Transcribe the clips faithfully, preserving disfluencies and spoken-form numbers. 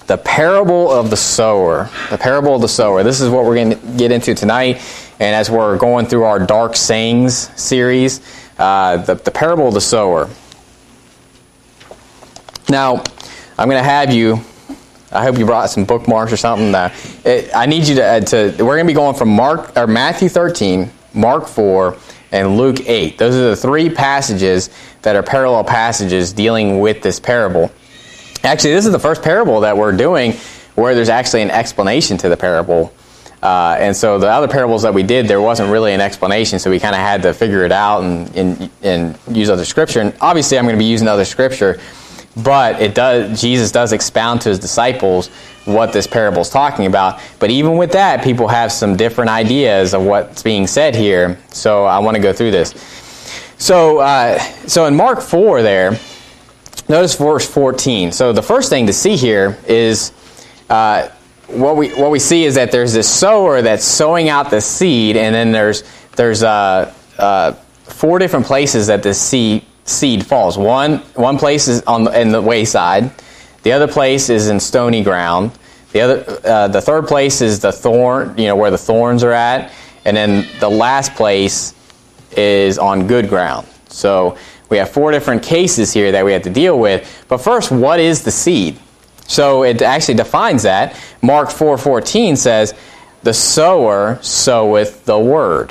the parable of the sower. The parable of the sower. This is what we're going to get into tonight. And as we're going through our Dark Sayings series, uh, the, the parable of the sower. Now, I'm going to have you, I hope you brought some bookmarks or something. Uh, it, I need you to, uh, to, we're going to be going from Mark or Matthew thirteen, Mark four, and Luke eight. Those are the three passages that are parallel passages dealing with this parable. Actually, this is the first parable that we're doing where there's actually an explanation to the parable. Uh, and so the other parables that we did, there wasn't really an explanation, so we kind of had to figure it out and, and, and use other scripture. And obviously I'm going to be using other scripture, but it does. Jesus does expound to his disciples what this parable is talking about. But even with that, people have some different ideas of what's being said here. So I want to go through this. So, uh, so in Mark four there, notice verse fourteen. So the first thing to see here is uh, what we what we see is that there's this sower that's sowing out the seed, and then there's there's uh, uh, four different places that this seed seed falls. One one place is on the, in the wayside. The other place is in stony ground. The other uh, the third place is the thorn, you know, where the thorns are at, and then the last place is on good ground. So we have four different cases here that we have to deal with. But first, what is the seed? So it actually defines that. Mark four fourteen says, "The sower soweth the word."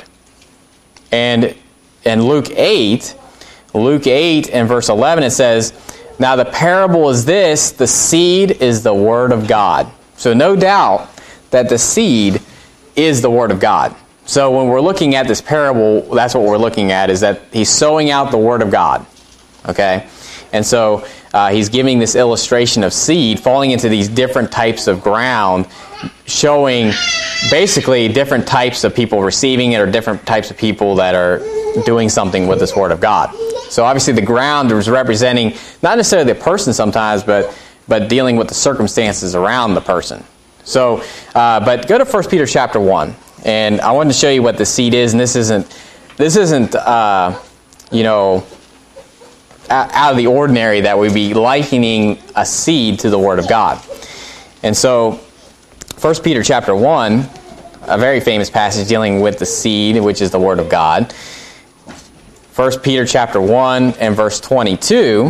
And in Luke eight, Luke eight and verse eleven, it says, "Now the parable is this, the seed is the word of God." So no doubt that the seed is the word of God. So when we're looking at this parable, that's what we're looking at, is that he's sowing out the word of God. Okay? And so uh, he's giving this illustration of seed falling into these different types of ground, showing basically different types of people receiving it or different types of people that are doing something with this word of God. So obviously the ground is representing not necessarily the person sometimes, but but dealing with the circumstances around the person. So, uh, but go to First Peter chapter one, and I wanted to show you what the seed is. And this isn't this isn't uh, you know out of the ordinary that we'd be likening a seed to the word of God. And so, First Peter chapter one, a very famous passage dealing with the seed, which is the word of God. First Peter chapter one and verse twenty-two.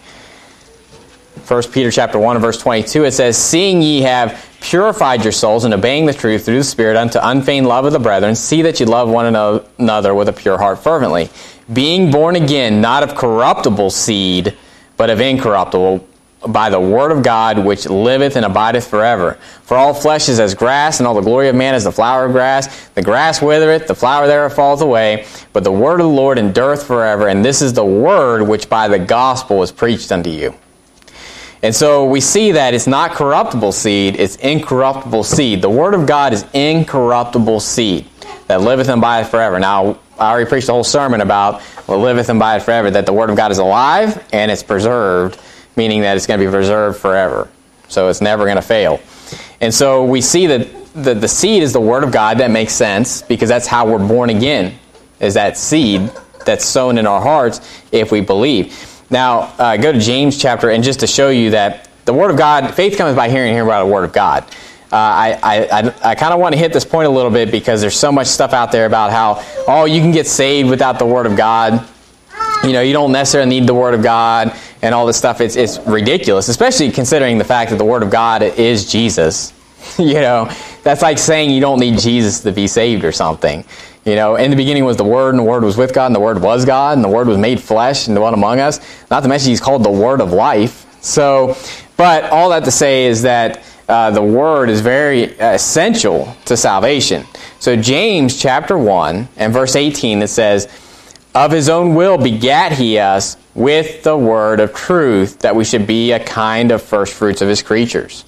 First Peter chapter one and verse twenty-two, it says, "Seeing ye have purified your souls in obeying the truth through the Spirit unto unfeigned love of the brethren, see that you love one another with a pure heart fervently, being born again, not of corruptible seed, but of incorruptible, by the word of God, which liveth and abideth forever. For all flesh is as grass, and all the glory of man is the flower of grass. The grass withereth, the flower thereof falleth away, but the word of the Lord endureth forever. And this is the word which by the gospel is preached unto you." And so we see that it's not corruptible seed, it's incorruptible seed. The word of God is incorruptible seed that liveth and abideth forever. Now, I already preached a whole sermon about what liveth and abideth forever, that the word of God is alive and it's preserved, meaning that it's going to be preserved forever. So it's never going to fail. And so we see that the, the seed is the word of God. That makes sense because that's how we're born again, is that seed that's sown in our hearts if we believe. Now, uh, go to James chapter, and just to show you that the word of God, faith comes by hearing and hearing about the word of God. Uh, I, I, I, I kind of want to hit this point a little bit because there's so much stuff out there about how, oh, you can get saved without the word of God. You know, you don't necessarily need the word of God and all this stuff. It's it's ridiculous, especially considering the fact that the word of God is Jesus. You know, that's like saying you don't need Jesus to be saved or something. You know, in the beginning was the Word, and the Word was with God, and the Word was God, and the Word was made flesh and dwelt among us. Not to mention He's called the Word of life. So, but all that to say is that uh, the Word is very essential to salvation. So James chapter one and verse eighteen, it says, "Of His own will begat He us with the word of truth, that we should be a kind of first fruits of His creatures."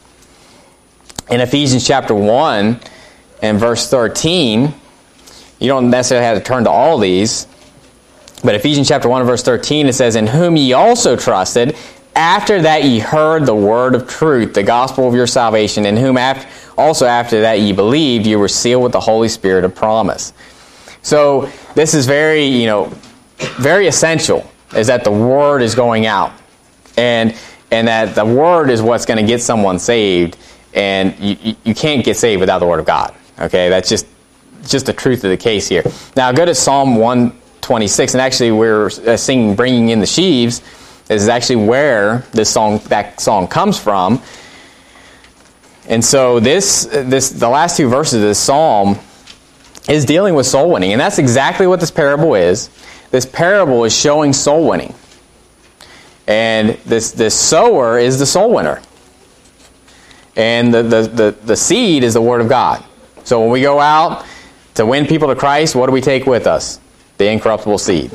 In Ephesians chapter one and verse thirteen, you don't necessarily have to turn to all these, but Ephesians chapter one and verse thirteen, it says, "In whom ye also trusted, after that ye heard the word of truth, the gospel of your salvation, in whom after, also after that ye believed, you were sealed with the Holy Spirit of promise." So this is very, you know, very essential, is that the word is going out. And and that the Word is what's going to get someone saved, and you, you, you can't get saved without the Word of God. Okay, that's just just the truth of the case here. Now go to Psalm one twenty-six, and actually we're uh, singing "Bringing in the Sheaves." This is actually where this song that song comes from. And so this this the last two verses of this psalm is dealing with soul winning, and that's exactly what this parable is. This parable is showing soul winning, and this this sower is the soul winner, and the the the, the seed is the Word of God. So when we go out to win people to Christ, what do we take with us? The incorruptible seed.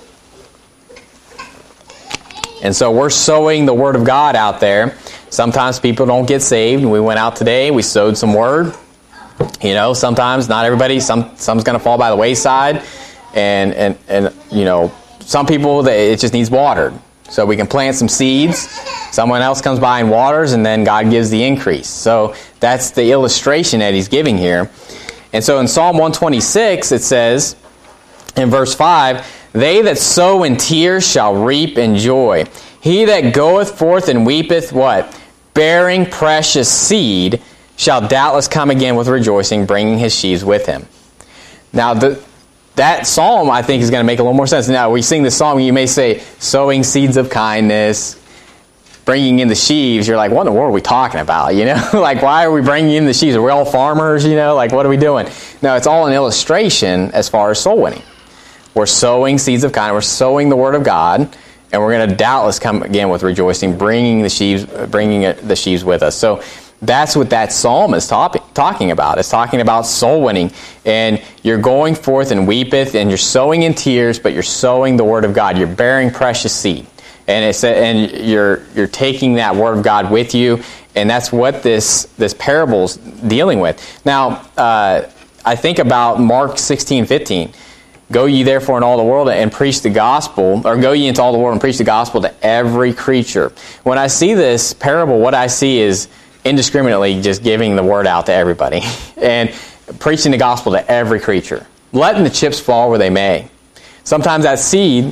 And so we're sowing the Word of God out there. Sometimes people don't get saved. We went out today, we sowed some Word. You know, sometimes not everybody, some some's going to fall by the wayside. And, and, and you know, some people, they, it just needs watered. So we can plant some seeds. Someone else comes by and waters, and then God gives the increase. So that's the illustration that he's giving here. And so in Psalm one twenty-six, it says, in verse five, "They that sow in tears shall reap in joy. He that goeth forth and weepeth," what? "Bearing precious seed, shall doubtless come again with rejoicing, bringing his sheaves with him." Now, the, that psalm, I think, is going to make a little more sense. Now, we sing this song, you may say, sowing seeds of kindness, bringing in the sheaves. You're like, what in the world are we talking about? You know, like, why are we bringing in the sheaves? Are we all farmers? You know, like, what are we doing? No, it's all an illustration as far as soul winning. We're sowing seeds of kindness. We're sowing the Word of God, and we're going to doubtless come again with rejoicing, bringing the sheaves, bringing the sheaves with us. So that's what that psalm is top, talking about. It's talking about soul winning, and you're going forth and weepeth, and you're sowing in tears, but you're sowing the Word of God. You're bearing precious seed, and it's and you're you're taking that Word of God with you, and that's what this this parable's dealing with. Now, uh, I think about Mark sixteen fifteen. "Go ye therefore in all the world and preach the gospel," or "Go ye into all the world and preach the gospel to every creature." When I see this parable, what I see is indiscriminately just giving the word out to everybody and preaching the gospel to every creature, letting the chips fall where they may. Sometimes that seed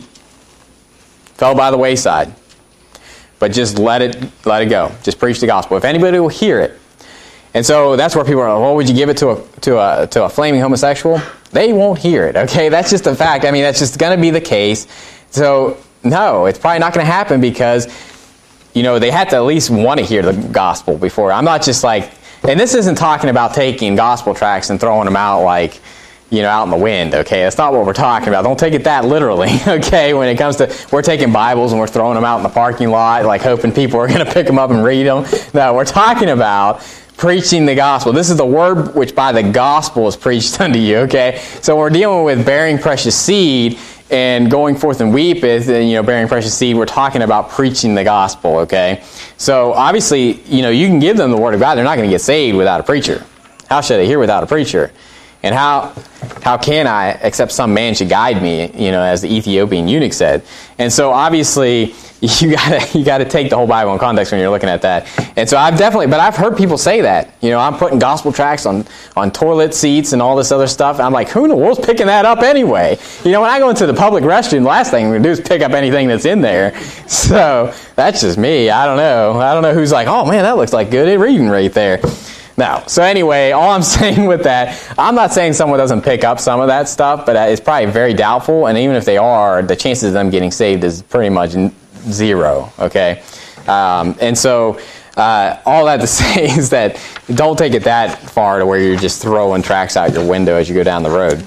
fell by the wayside, but just let it let it go. Just preach the gospel. If anybody will hear it. And so that's where people are like, well, would you give it to a to a to a flaming homosexual? They won't hear it, okay? That's just a fact. I mean, that's just going to be the case. So, no, it's probably not going to happen because, you know, they have to at least want to hear the gospel before. I'm not just like, and this isn't talking about taking gospel tracts and throwing them out like, you know, out in the wind, okay? That's not what we're talking about. Don't take it that literally, okay? When it comes to, we're taking Bibles and we're throwing them out in the parking lot, like hoping people are going to pick them up and read them. No, we're talking about preaching the gospel. This is the word which by the gospel is preached unto you, okay? So we're dealing with bearing precious seed and going forth and weepeth, and, you know, bearing precious seed. We're talking about preaching the gospel, okay? So obviously, you know, you can give them the word of God. They're not going to get saved without a preacher. How should they hear without a preacher? And how how can I, except some man should guide me, you know, as the Ethiopian eunuch said. And so obviously, you gotta you gotta take the whole Bible in context when you're looking at that. And so I've definitely, but I've heard people say that. You know, I'm putting gospel tracts on, on toilet seats and all this other stuff. And I'm like, who in the world's picking that up anyway? You know, when I go into the public restroom, the last thing I'm going to do is pick up anything that's in there. So that's just me. I don't know. I don't know who's like, oh man, that looks like good reading right there. No. So anyway, all I'm saying with that, I'm not saying someone doesn't pick up some of that stuff, but it's probably very doubtful. And even if they are, the chances of them getting saved is pretty much zero. Okay. Um, and so uh, all that to say is that don't take it that far to where you're just throwing tracts out your window as you go down the road.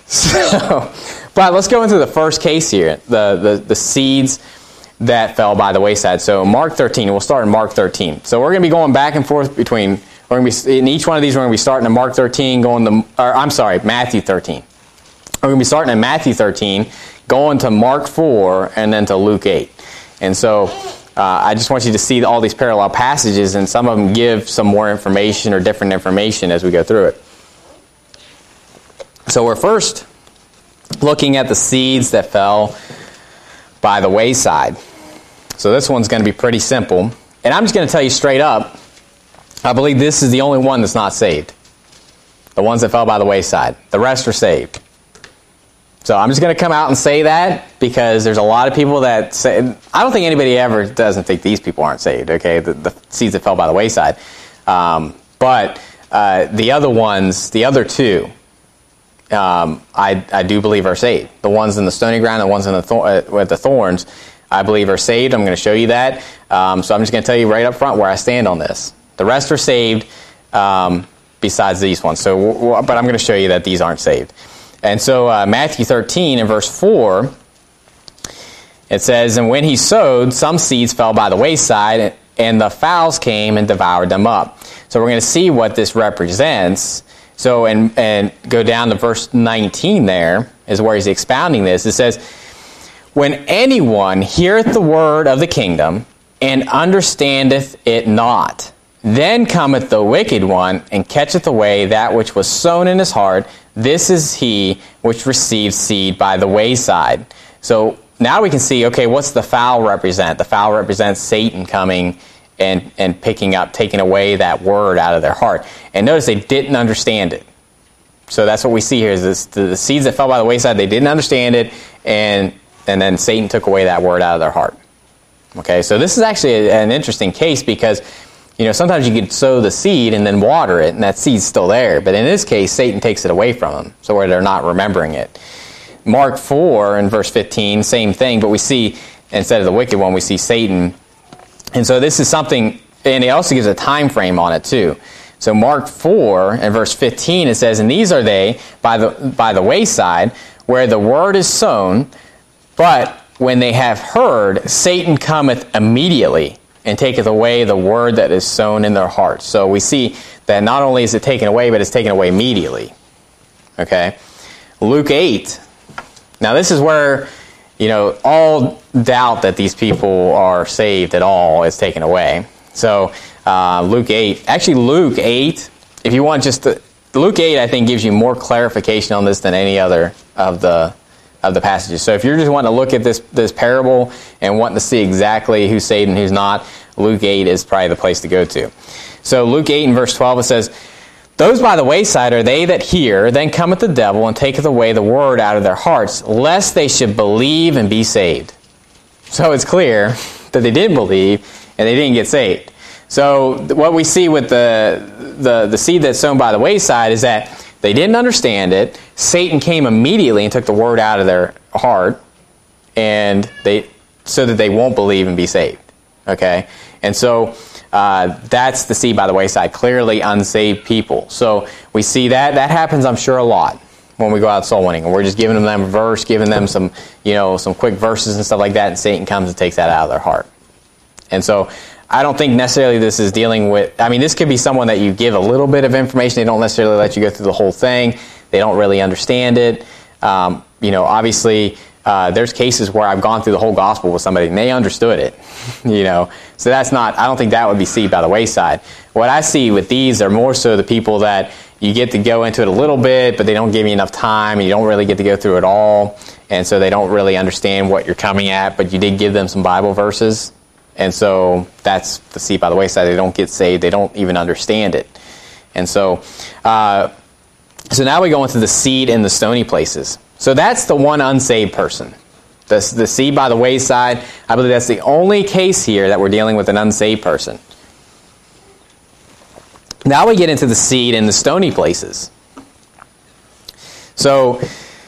So, but let's go into the first case here, the the, the seeds that fell by the wayside. So Mark thirteen, we'll start in Mark thirteen. So we're going to be going back and forth between. We're going to be in each one of these. We're going to be starting in Mark thirteen, going to, or I'm sorry, Matthew thirteen. We're going to be starting in Matthew thirteen, going to Mark four, and then to Luke eight. And so uh, I just want you to see all these parallel passages, and some of them give some more information or different information as we go through it. So we're first looking at the seeds that fell by the wayside. So this one's going to be pretty simple. And I'm just going to tell you straight up, I believe this is the only one that's not saved. The ones that fell by the wayside. The rest are saved. So I'm just going to come out and say that because there's a lot of people that say, I don't think anybody ever doesn't think these people aren't saved, okay, the, the seeds that fell by the wayside. Um, but uh, the other ones, the other two, um, I, I do believe are saved. The ones in the stony ground, the ones in the thor- uh, with the thorns, I believe are saved. I'm going to show you that. Um, so I'm just going to tell you right up front where I stand on this. The rest are saved um, besides these ones. So, but I'm going to show you that these aren't saved. And so uh, Matthew thirteen in verse four, it says, "And when he sowed, some seeds fell by the wayside, and the fowls came and devoured them up." So we're going to see what this represents. So, and, and go down to verse nineteen there, is where he's expounding this. It says, "When anyone heareth the word of the kingdom, and understandeth it not, then cometh the wicked one, and catcheth away that which was sown in his heart. This is he which received seed by the wayside." So now we can see, okay, what's the fowl represent? The fowl represents Satan coming and, and picking up, taking away that word out of their heart. And notice they didn't understand it. So that's what we see here, is this, the, the seeds that fell by the wayside, they didn't understand it, and, and then Satan took away that word out of their heart. Okay, so this is actually a, an interesting case because, you know, sometimes you could sow the seed and then water it, and that seed's still there. But in this case, Satan takes it away from them, so where they're not remembering it. Mark four in verse fifteen, same thing, but we see, instead of the wicked one, we see Satan. And so this is something, and it also gives a time frame on it too. So Mark four in verse fifteen, it says, "And these are they by the by the wayside, where the word is sown, but when they have heard, Satan cometh immediately, and taketh away the word that is sown in their hearts." So we see that not only is it taken away, but it's taken away immediately. Okay? Luke eight. Now this is where, you know, all doubt that these people are saved at all is taken away. So uh, Luke eight. Actually, Luke eight, if you want just to, Luke eight, I think, gives you more clarification on this than any other of the of the passages. So if you're just wanting to look at this this parable and wanting to see exactly who's saved and who's not, Luke eight is probably the place to go to. So Luke eight in verse twelve, it says, "Those by the wayside are they that hear, then cometh the devil and taketh away the word out of their hearts, lest they should believe and be saved." So it's clear that they didn't believe and they didn't get saved. So what we see with the the, the seed that's sown by the wayside is that they didn't understand it. Satan came immediately and took the word out of their heart, and they so that they won't believe and be saved. Okay, and so uh, that's the seed by the wayside. Clearly, unsaved people. So we see that that happens, I'm sure, a lot when we go out soul winning, and we're just giving them a verse, giving them some, you know, some quick verses and stuff like that, and Satan comes and takes that out of their heart. And so I don't think necessarily this is dealing with, I mean, this could be someone that you give a little bit of information. They don't necessarily let you go through the whole thing. They don't really understand it. Um, you know, obviously, uh, there's cases where I've gone through the whole gospel with somebody and they understood it, you know. So that's not, I don't think that would be seed by the wayside. What I see with these are more so the people that you get to go into it a little bit, but they don't give you enough time, and you don't really get to go through it all. And so they don't really understand what you're coming at, but you did give them some Bible verses. And so that's the seed by the wayside. They don't get saved. They don't even understand it. And so uh, so now we go into the seed in the stony places. So that's the one unsaved person. The, the seed by the wayside, I believe that's the only case here that we're dealing with an unsaved person. Now we get into the seed in the stony places. So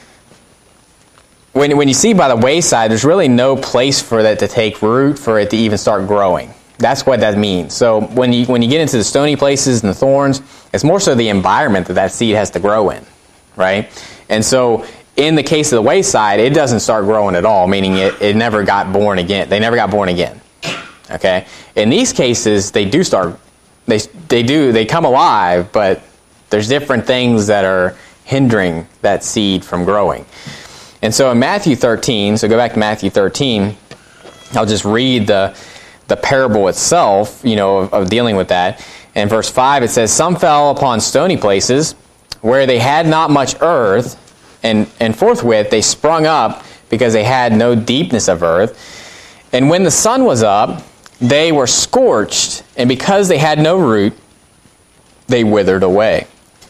When when you see by the wayside, there's really no place for that to take root, for it to even start growing. That's what that means. So when you when you get into the stony places and the thorns, it's more so the environment that that seed has to grow in, right? And so in the case of the wayside, it doesn't start growing at all, meaning it, it never got born again. They never got born again. Okay? In these cases, they do start, they they do, they come alive, but there's different things that are hindering that seed from growing. And so in Matthew thirteen, so go back to Matthew thirteen, I'll just read the the parable itself, you know, of, of dealing with that. In verse five, it says, "Some fell upon stony places, where they had not much earth, and, and forthwith they sprung up, because they had no deepness of earth. And when the sun was up, they were scorched, and because they had no root, they withered away.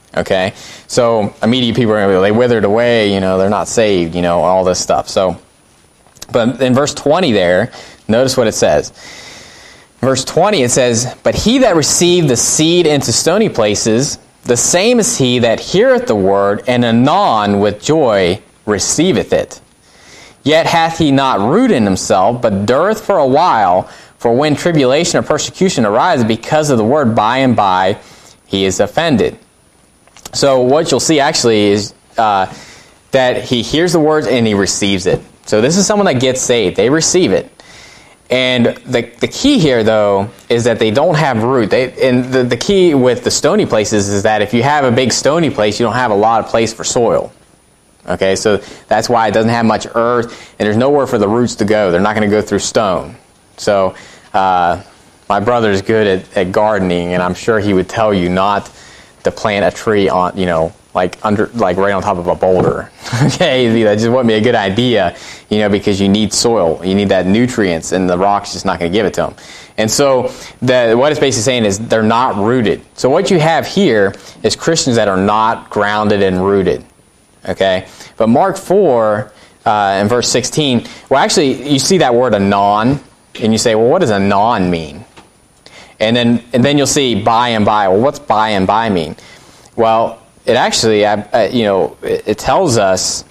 Okay, so immediately people are going to be, they withered away, you know, they're not saved, you know, all this stuff. So, but in verse twenty there, notice what it says. Verse twenty, it says, "But he that received the seed into stony places, the same is he that heareth the word, and anon with joy receiveth it. Yet hath he not root in himself, but dureth for a while. For when tribulation or persecution arises because of the word, by and by he is offended." So what you'll see actually is uh, that he hears the words and he receives it. So this is someone that gets saved. They receive it. And the the key here, though, is that they don't have root. They, and the, the key with the stony places is that if you have a big stony place, you don't have a lot of place for soil. Okay, so that's why it doesn't have much earth, and there's nowhere for the roots to go. They're not going to go through stone. So uh, my brother's good at, at gardening, and I'm sure he would tell you not to plant a tree on, you know, like under, like right on top of a boulder. Okay, that just wouldn't be a good idea, you know, because you need soil, you need that nutrients, and the rock's just not going to give it to them. And so, the, what it's basically saying is they're not rooted. So what you have here is Christians that are not grounded and rooted. Okay, but Mark four uh, in verse sixteen. Well, actually, you see that word anon, and you say, well, what does anon mean? And then and then you'll see by and by. Well, what's by and by mean? Well, it actually, uh, you know, it, it tells us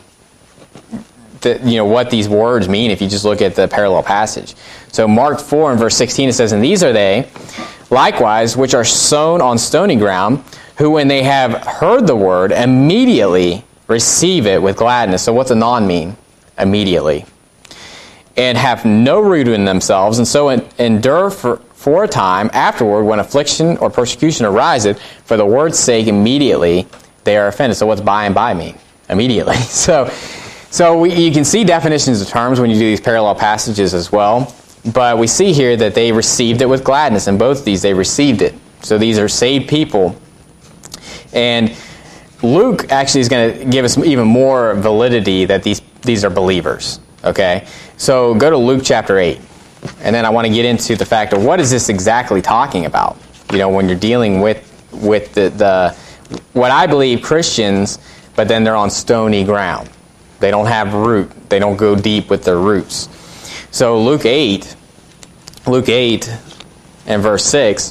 that, you know, what these words mean if you just look at the parallel passage. So Mark four and verse sixteen, it says, "And these are they, likewise, which are sown on stony ground, who when they have heard the word, immediately receive it with gladness." So what's anon mean? Immediately. "And have no root in themselves, and so endure for For a time afterward, when affliction or persecution ariseth, for the word's sake, immediately they are offended." So what's by and by mean? Immediately. So so we, you can see definitions of terms when you do these parallel passages as well. But we see here that they received it with gladness. In both of these, they received it. So these are saved people. And Luke actually is going to give us even more validity that these, these are believers. Okay? So go to Luke chapter eight. And then I want to get into the fact of what is this exactly talking about? You know, when you're dealing with with the, the what I believe Christians, but then they're on stony ground. They don't have root. They don't go deep with their roots. So Luke eight, Luke eight and verse six,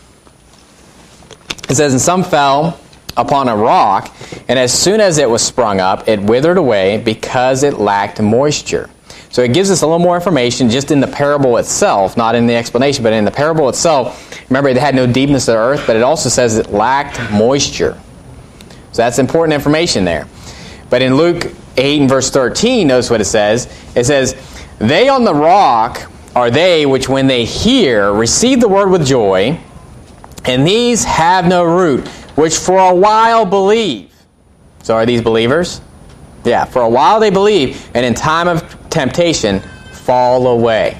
it says, "And some fell upon a rock, and as soon as it was sprung up, it withered away because it lacked moisture." So it gives us a little more information just in the parable itself, not in the explanation, but in the parable itself. Remember, it had no deepness of the earth, but it also says it lacked moisture. So that's important information there. But in Luke eight and verse thirteen, notice what it says. It says, "They on the rock are they which when they hear receive the word with joy, and these have no root, which for a while believe." So are these believers? Yeah, for a while they believe, and in time of temptation fall away.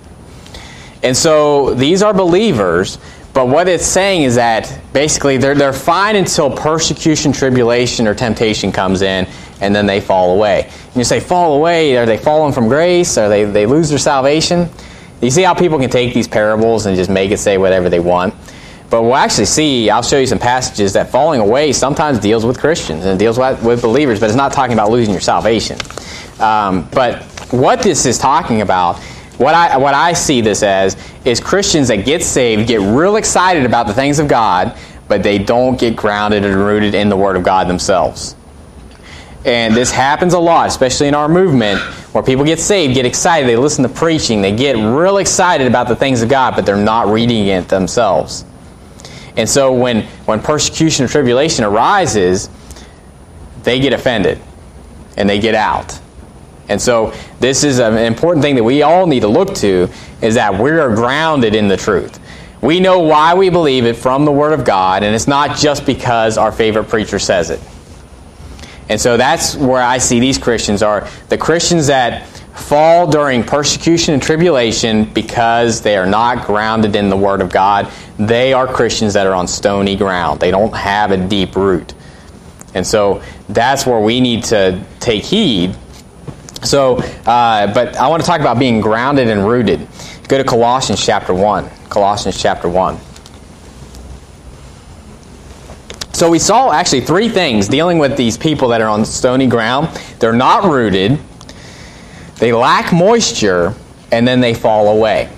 And so these are believers, but what it's saying is that basically they're they're fine until persecution, tribulation, or temptation comes in, and then they fall away. And you say, fall away? Are they falling from grace? Are they they lose their salvation? You see how people can take these parables and just make it say whatever they want? But we'll actually see, I'll show you some passages that falling away sometimes deals with Christians and deals with, with believers, but it's not talking about losing your salvation. Um, but what this is talking about, what I what I see this as, is Christians that get saved, get real excited about the things of God, but they don't get grounded and rooted in the Word of God themselves. And this happens a lot, especially in our movement, where people get saved, get excited, they listen to preaching, they get real excited about the things of God, but they're not reading it themselves. And so when, when persecution or tribulation arises, they get offended and they get out. And so this is an important thing that we all need to look to, is that we are grounded in the truth. We know why we believe it from the Word of God, and it's not just because our favorite preacher says it. And so that's where I see these Christians are the Christians that fall during persecution and tribulation because they are not grounded in the Word of God. They are Christians that are on stony ground. They don't have a deep root. And so that's where we need to take heed. So, uh, but I want to talk about being grounded and rooted. Go to Colossians chapter one. Colossians chapter one. So we saw actually three things dealing with these people that are on stony ground. They're not rooted, they lack moisture, and then they fall away.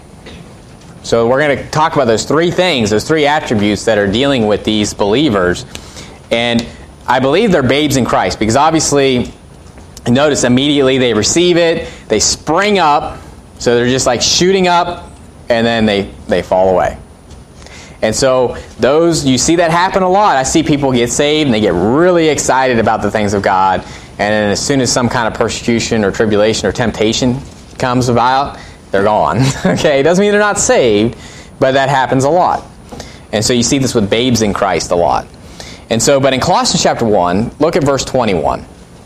So we're going to talk about those three things, those three attributes that are dealing with these believers. And I believe they're babes in Christ, because obviously, notice immediately they receive it, they spring up, so they're just like shooting up, and then they, they fall away. And so those, you see that happen a lot. I see people get saved and they get really excited about the things of God, and then as soon as some kind of persecution or tribulation or temptation comes about, they're gone. Okay, it doesn't mean they're not saved, but that happens a lot. And so you see this with babes in Christ a lot. And so, but in Colossians chapter one, look at verse twenty-one.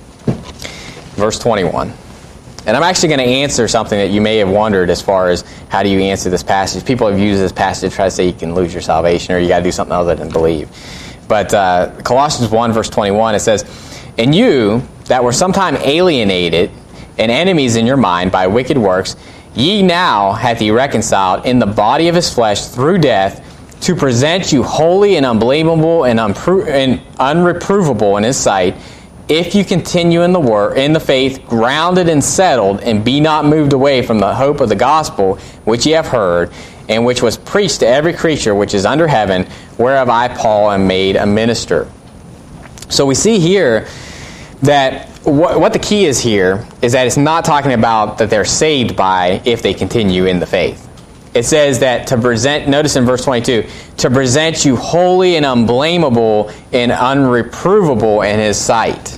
Verse twenty-one. And I'm actually going to answer something that you may have wondered as far as how do you answer this passage. People have used this passage to try to say you can lose your salvation or you got to do something other than believe. But uh, Colossians one, verse twenty-one, it says, "And you that were sometime alienated and enemies in your mind by wicked works, ye now hath he reconciled in the body of his flesh through death, to present you holy and unblameable and, unpro- and unreprovable in his sight, if you continue in the word, in the faith, grounded and settled, and be not moved away from the hope of the gospel which ye have heard, and which was preached to every creature which is under heaven, whereof I, Paul, am made a minister." So we see here that what, what the key is here is that it's not talking about that they're saved by if they continue in the faith. It says that to present, notice in verse twenty-two, to present you holy and unblameable and unreprovable in his sight.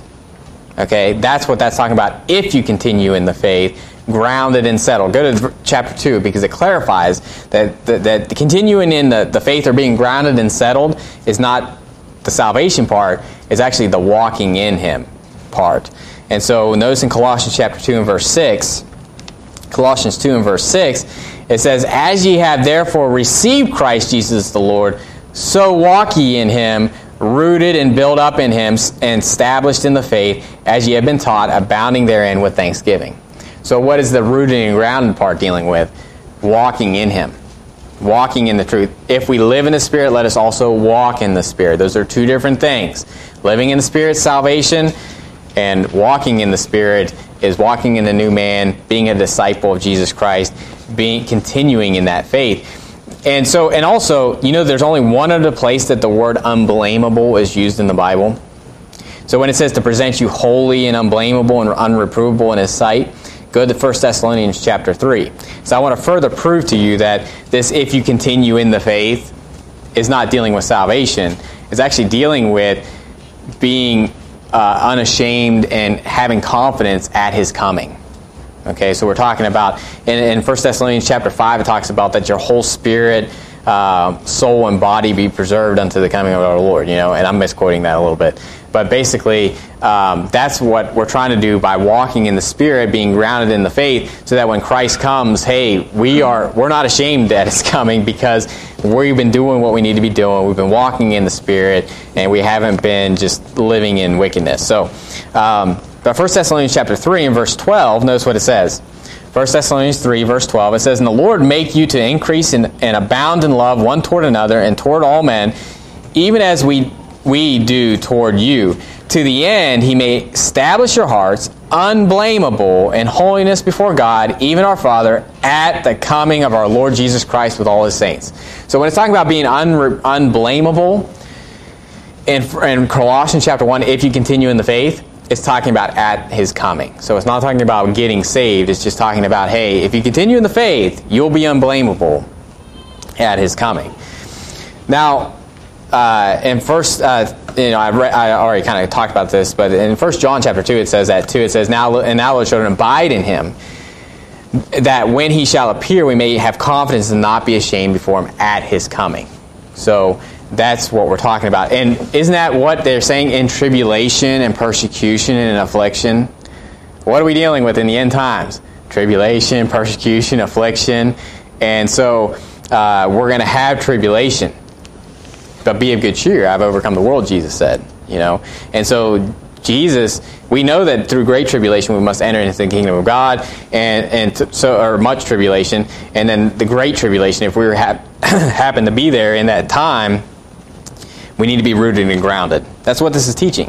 Okay, that's what that's talking about. If you continue in the faith, grounded and settled. Go to chapter two, because it clarifies that, that, that the continuing in the, the faith or being grounded and settled is not the salvation part, it's actually the walking in him part. And so notice in Colossians chapter two and verse six, Colossians two and verse six, it says, "As ye have therefore received Christ Jesus the Lord, so walk ye in him, rooted and built up in him, and established in the faith, as ye have been taught, abounding therein with thanksgiving." So what is the rooted and grounded part dealing with? Walking in him. Walking in the truth. If we live in the Spirit, let us also walk in the Spirit. Those are two different things. Living in the Spirit, salvation, and walking in the Spirit is walking in the new man, being a disciple of Jesus Christ, being continuing in that faith. And so, and also, you know, there's only one other place that the word unblameable is used in the Bible. So when it says to present you holy and unblameable and unreprovable in his sight, go to First Thessalonians chapter three. So I want to further prove to you that this, if you continue in the faith, is not dealing with salvation. It's actually dealing with being uh, unashamed and having confidence at his coming. Okay, so we're talking about, in, in First Thessalonians chapter five, it talks about that your whole spirit, uh, soul, and body be preserved unto the coming of our Lord, you know, and I'm misquoting that a little bit. But basically, um, that's what we're trying to do by walking in the Spirit, being grounded in the faith, so that when Christ comes, hey, we are, we're not ashamed at his coming, because we've been doing what we need to be doing. We've been walking in the Spirit, and we haven't been just living in wickedness. So, um, but First Thessalonians chapter three and verse twelve, notice what it says. First Thessalonians three, verse twelve, it says, "And the Lord make you to increase in, and abound in love one toward another and toward all men, even as we we do toward you, to the end he may establish your hearts unblameable in holiness before God, even our Father, at the coming of our Lord Jesus Christ with all his saints." So when it's talking about being un, unblameable in, in Colossians chapter one, if you continue in the faith, it's talking about at his coming. So it's not talking about getting saved. It's just talking about, hey, if you continue in the faith, you'll be unblameable at his coming. Now, uh, in first, uh, you know, I, re- I already kind of talked about this, but in First John chapter two, it says that too. It says, "Now and now, little children, abide in him, that when he shall appear, we may have confidence and not be ashamed before him at his coming." So that's what we're talking about. And isn't that what they're saying in tribulation and persecution and affliction? What are we dealing with in the end times? Tribulation, persecution, affliction. And so uh, we're going to have tribulation. But be of good cheer. I've overcome the world, Jesus said. You know, and so Jesus, we know that through great tribulation we must enter into the kingdom of God, and and t- so or much tribulation, and then the great tribulation. If we were hap- happen to be there in that time, We need to be rooted and grounded. That's what this is teaching.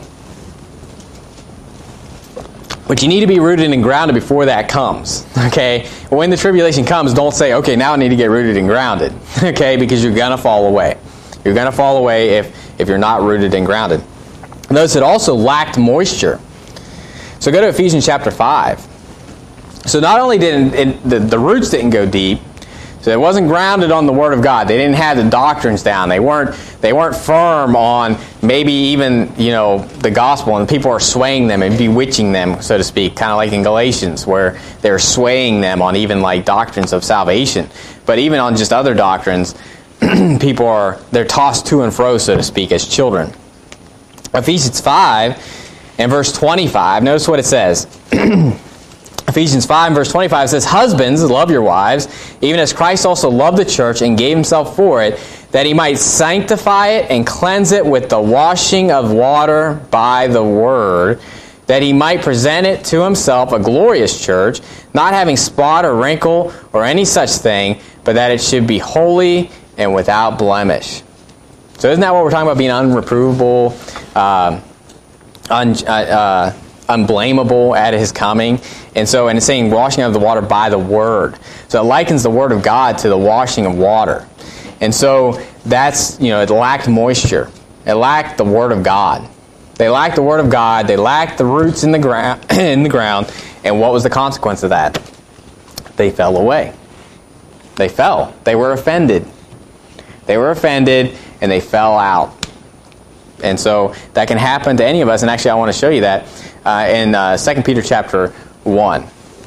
But you need to be rooted and grounded before that comes, okay? When the tribulation comes, don't say, okay, now I need to get rooted and grounded, okay? Because you're going to fall away. You're going to fall away if, if you're not rooted and grounded. Notice it also lacked moisture. So go to Ephesians chapter five. So not only did it, the, the roots didn't go deep, so it wasn't grounded on the Word of God. They didn't have the doctrines down. They weren't they weren't firm on maybe even, you know, the gospel, and people are swaying them and bewitching them, so to speak, kind of like in Galatians, where they're swaying them on even like doctrines of salvation. But even on just other doctrines, people are they're tossed to and fro, so to speak, as children. Ephesians five and verse twenty-five, notice what it says. Ephesians five and verse twenty-five says, "Husbands, love your wives, even as Christ also loved the church and gave himself for it, that he might sanctify it and cleanse it with the washing of water by the word, that he might present it to himself a glorious church, not having spot or wrinkle or any such thing, but that it should be holy and without blemish." So isn't that what we're talking about, being unreprovable, uh, un, uh, uh, unblameable at his coming? And so, and it's saying washing of the water by the word. So it likens the word of God to the washing of water. And so that's, you know, it lacked moisture. It lacked the word of God. They lacked the word of God. They lacked the roots in the ground. in the ground. And what was the consequence of that? They fell away. They fell. They were offended. They were offended and they fell out. And so that can happen to any of us. And actually, I want to show you that uh, in uh, Second Peter chapter one.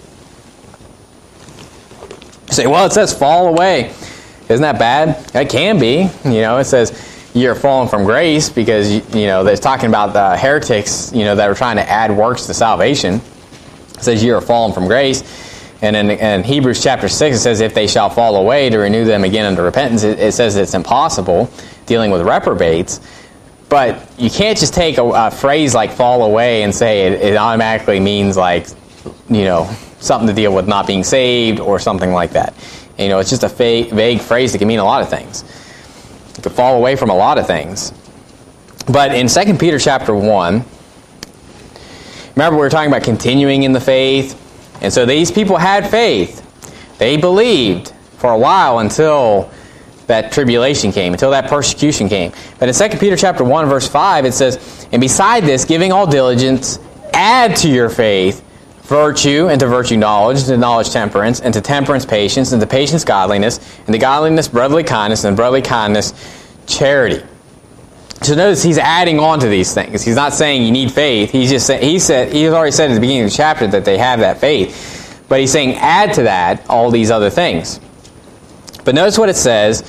You say, well, it says fall away. Isn't that bad? It can be. You know, it says you're falling from grace because, you know, it's talking about the heretics, you know, that are trying to add works to salvation. It says you're fallen from grace. And in, in Hebrews chapter six, it says, if they shall fall away, to renew them again unto repentance. It, it says it's impossible, dealing with reprobates. But you can't just take a, a phrase like fall away and say it, it automatically means like, you know, something to deal with not being saved or something like that. And, you know, it's just a vague, vague phrase that can mean a lot of things. It could fall away from a lot of things. But in Second Peter chapter one, remember we were talking about continuing in the faith. And so these people had faith. They believed for a while until that tribulation came, until that persecution came. But in Second Peter chapter one, verse five, it says, "And beside this, giving all diligence, add to your faith virtue, and to virtue knowledge, and to knowledge temperance, and to temperance patience, and to patience godliness, and to godliness brotherly kindness, and to brotherly kindness charity." So notice he's adding on to these things. He's not saying you need faith. He's just saying, he said he's already said at the beginning of the chapter that they have that faith. But he's saying add to that all these other things. But notice what it says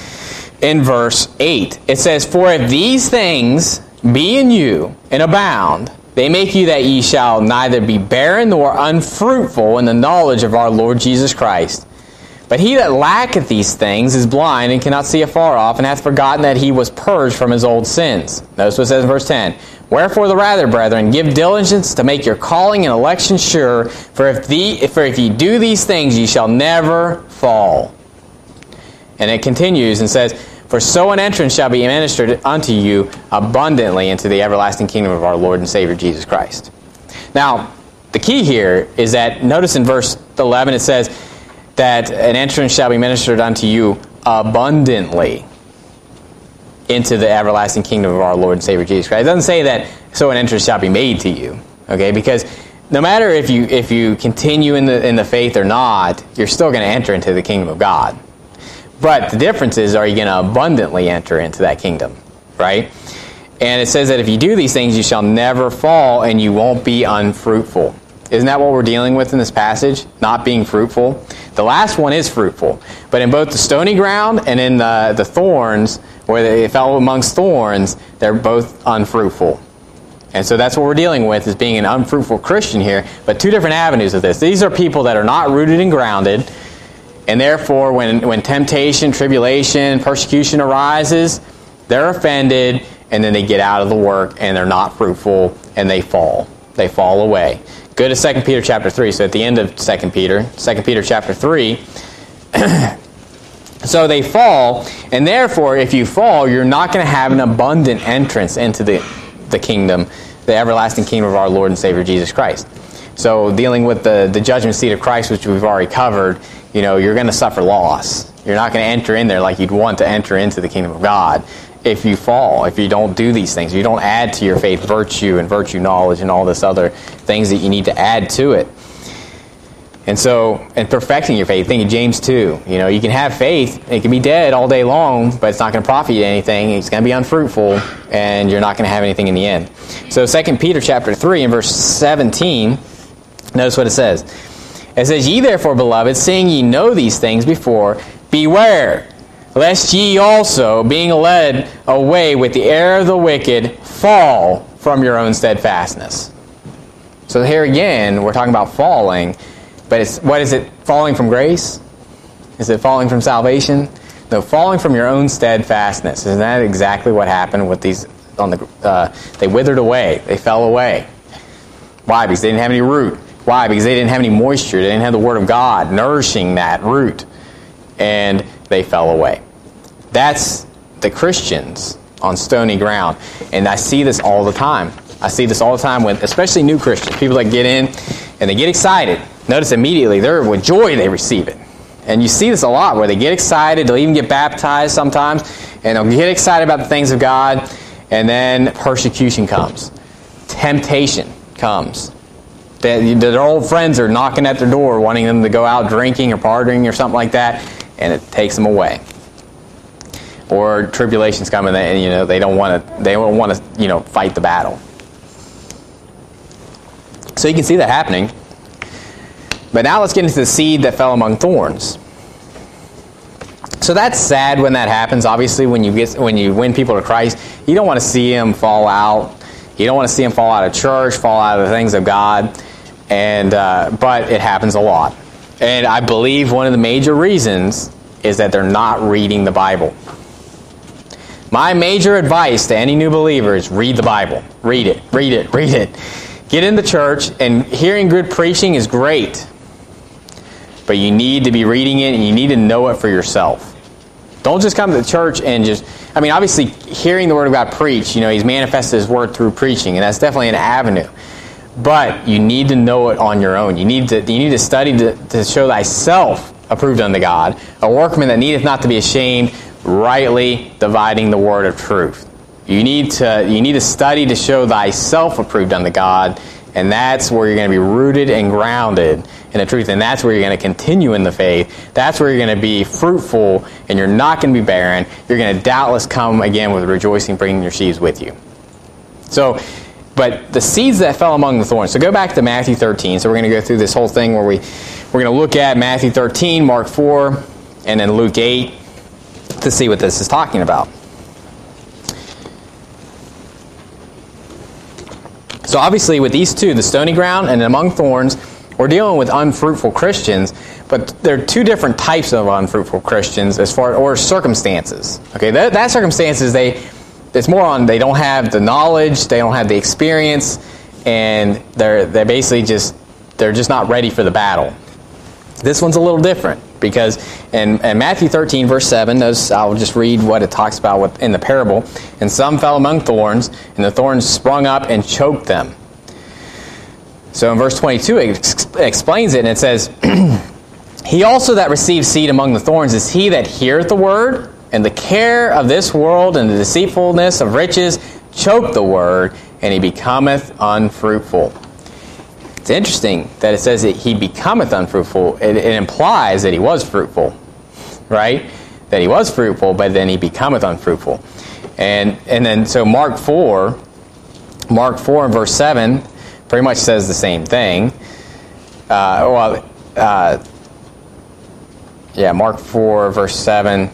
in verse eight. It says, "For if these things be in you and abound, they make you that ye shall neither be barren nor unfruitful in the knowledge of our Lord Jesus Christ. But he that lacketh these things is blind and cannot see afar off, and hath forgotten that he was purged from his old sins." Notice what it says in verse ten. "Wherefore the rather, brethren, give diligence to make your calling and election sure, for if, the, for if ye do these things, ye shall never fall." And it continues and says, "For so an entrance shall be ministered unto you abundantly into the everlasting kingdom of our Lord and Savior Jesus Christ." Now, the key here is that, notice in verse eleven it says that an entrance shall be ministered unto you abundantly into the everlasting kingdom of our Lord and Savior Jesus Christ. It doesn't say that so an entrance shall be made to you, okay? Because no matter if you if you continue in the in the faith or not, you're still going to enter into the kingdom of God. But the difference is, are you going to abundantly enter into that kingdom, right? And it says that if you do these things, you shall never fall and you won't be unfruitful. Isn't that what we're dealing with in this passage? Not being fruitful? The last one is fruitful. But in both the stony ground and in the, the thorns, where they fell amongst thorns, they're both unfruitful. And so that's what we're dealing with, is being an unfruitful Christian here. But two different avenues of this. These are people that are not rooted and grounded. And therefore, when, when temptation, tribulation, persecution arises, they're offended, and then they get out of the work, and they're not fruitful, and they fall. They fall away. Go to Second Peter chapter three. So at the end of Second Peter, Second Peter chapter three, So they fall, and therefore, if you fall, you're not going to have an abundant entrance into the, the kingdom, the everlasting kingdom of our Lord and Savior Jesus Christ. So dealing with the, the judgment seat of Christ, which we've already covered, you know, you're going to suffer loss. You're not going to enter in there like you'd want to enter into the kingdom of God if you fall, if you don't do these things. You don't add to your faith virtue and virtue knowledge and all this other things that you need to add to it. And so, and perfecting your faith, think of James two. You know, you can have faith, it can be dead all day long, but it's not going to profit you anything. It's going to be unfruitful, and you're not going to have anything in the end. So Second Peter chapter three and verse seventeen, notice what it says. It says, "Ye therefore, beloved, seeing ye know these things before, beware, lest ye also, being led away with the error of the wicked, fall from your own steadfastness." So here again, we're talking about falling. But it's, what is it? Falling from grace? Is it falling from salvation? No, falling from your own steadfastness. Isn't that exactly what happened with these? On the uh, they withered away. They fell away. Why? Because they didn't have any root. Why? Because they didn't have any moisture. They didn't have the Word of God nourishing that root. And they fell away. That's the Christians on stony ground. And I see this all the time. I see this all the time with especially new Christians. People that get in and they get excited. Notice immediately, they're with joy they receive it. And you see this a lot where they get excited, they'll even get baptized sometimes, and they'll get excited about the things of God, and then persecution comes. Temptation comes. Their old friends are knocking at their door, wanting them to go out drinking or partying or something like that, and it takes them away. Or tribulations come, and they, you know, they don't want to. They don't want to, you know, fight the battle. So you can see that happening. But now let's get into the seed that fell among thorns. So that's sad when that happens. Obviously, when you get when you win people to Christ, you don't want to see them fall out. You don't want to see them fall out of church, fall out of the things of God. And uh, but it happens a lot. And I believe one of the major reasons is that they're not reading the Bible. My major advice to any new believer is read the Bible. Read it, read it, read it. Get in the church, and hearing good preaching is great. But you need to be reading it, and you need to know it for yourself. Don't just come to the church and just... I mean, obviously, hearing the Word of God preached, you know, He's manifested His Word through preaching, and that's definitely an avenue. But you need to know it on your own. You need to you need to study to, to show thyself approved unto God, a workman that needeth not to be ashamed, rightly dividing the word of truth. You need to you need to study to show thyself approved unto God, and that's where you're going to be rooted and grounded in the truth, and that's where you're going to continue in the faith. That's where you're going to be fruitful, and you're not going to be barren. You're going to doubtless come again with rejoicing, bringing your sheaves with you. So, but the seeds that fell among the thorns. So go back to Matthew thirteen. So we're going to go through this whole thing where we we're going to look at Matthew thirteen, Mark four, and then Luke eight to see what this is talking about. So obviously with these two, the stony ground and among thorns, we're dealing with unfruitful Christians, but there are two different types of unfruitful Christians as far or circumstances. Okay, that, that circumstances they it's more on they don't have the knowledge, they don't have the experience, and they're they're basically just they're just not ready for the battle. This one's a little different because in, in Matthew thirteen, verse seven, notice I'll just read what it talks about with, in the parable. And some fell among thorns, and the thorns sprung up and choked them. So in verse twenty-two, it ex- explains it, and it says, He also that receives seed among the thorns is he that heareth the word, and the care of this world and the deceitfulness of riches choke the word, and he becometh unfruitful. It's interesting that it says that he becometh unfruitful. It, it implies that he was fruitful, right? That he was fruitful, but then he becometh unfruitful. And and then so Mark four, Mark four and verse seven pretty much says the same thing. Uh, well, uh, yeah, Mark four verse seven.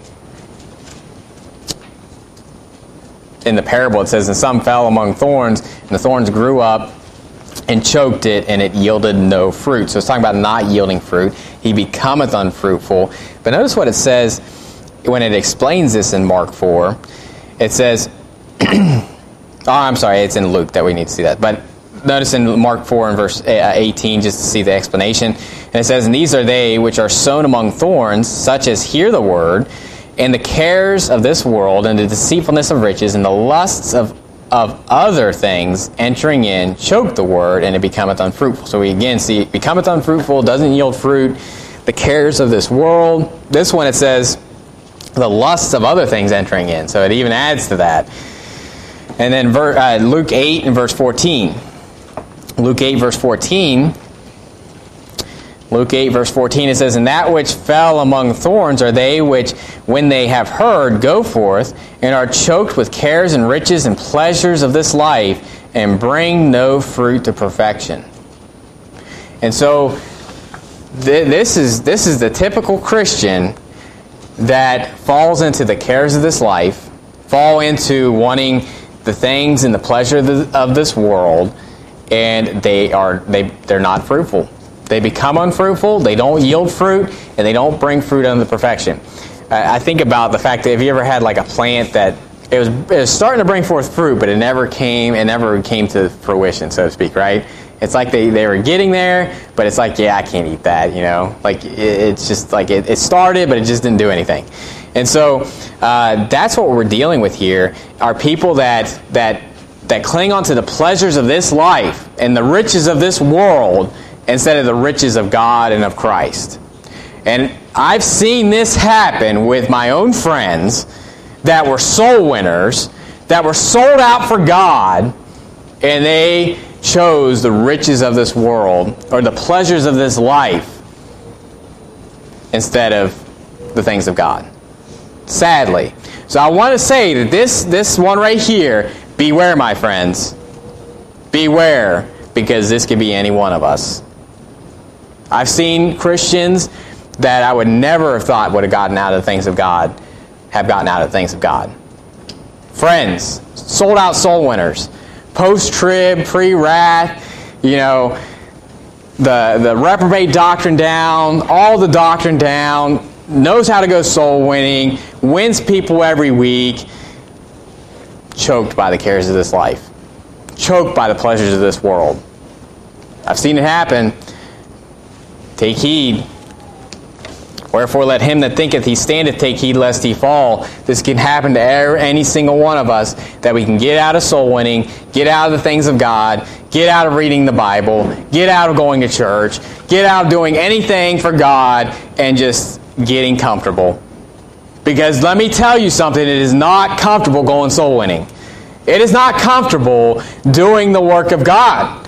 In the parable it says, and some fell among thorns, and the thorns grew up and choked it, and it yielded no fruit. So it's talking about not yielding fruit. He becometh unfruitful. But notice what it says when it explains this in Mark four. It says, oh, I'm sorry, it's in Luke that we need to see that. But notice in Mark four and verse eighteen, just to see the explanation. And it says, "And these are they which are sown among thorns, such as hear the word, and the cares of this world, and the deceitfulness of riches, and the lusts of, of other things entering in, choke the word, and it becometh unfruitful." So we again see, it becometh unfruitful, doesn't yield fruit. The cares of this world. This one it says, the lusts of other things entering in. So it even adds to that. And then uh, Luke eight and verse fourteen. Luke eight verse fourteen. Luke eight verse fourteen, it says, "And that which fell among thorns are they which, when they have heard, go forth, and are choked with cares and riches and pleasures of this life, and bring no fruit to perfection." And so, th- this is this is the typical Christian that falls into the cares of this life, fall into wanting the things and the pleasure of, the, of this world, and they are they they're not fruitful. They become unfruitful, they don't yield fruit, and they don't bring fruit unto perfection. I think about the fact that, have you ever had like a plant that it was, it was starting to bring forth fruit, but it never came, it never came to fruition, so to speak, right? It's like they, they were getting there, but it's like, yeah, I can't eat that, you know? Like, it, it's just like, it, it started, but it just didn't do anything. And so, uh, that's what we're dealing with here, are people that, that, that cling on to the pleasures of this life and the riches of this world, instead of the riches of God and of Christ. And I've seen this happen with my own friends that were soul winners, that were sold out for God, and they chose the riches of this world, or the pleasures of this life, instead of the things of God. Sadly. So I want to say that this, this one right here, beware, my friends. Beware, because this could be any one of us. I've seen Christians that I would never have thought would have gotten out of the things of God, have gotten out of the things of God. Friends, sold out soul winners, post-trib, pre-wrath, you know, the, the reprobate doctrine down, all the doctrine down, knows how to go soul winning, wins people every week, choked by the cares of this life, choked by the pleasures of this world. I've seen it happen. Take heed. Wherefore let him that thinketh he standeth take heed lest he fall. This can happen to any single one of us, that we can get out of soul winning, get out of the things of God, get out of reading the Bible, get out of going to church, get out of doing anything for God, and just getting comfortable. Because let me tell you something, it is not comfortable going soul winning. It is not comfortable doing the work of God.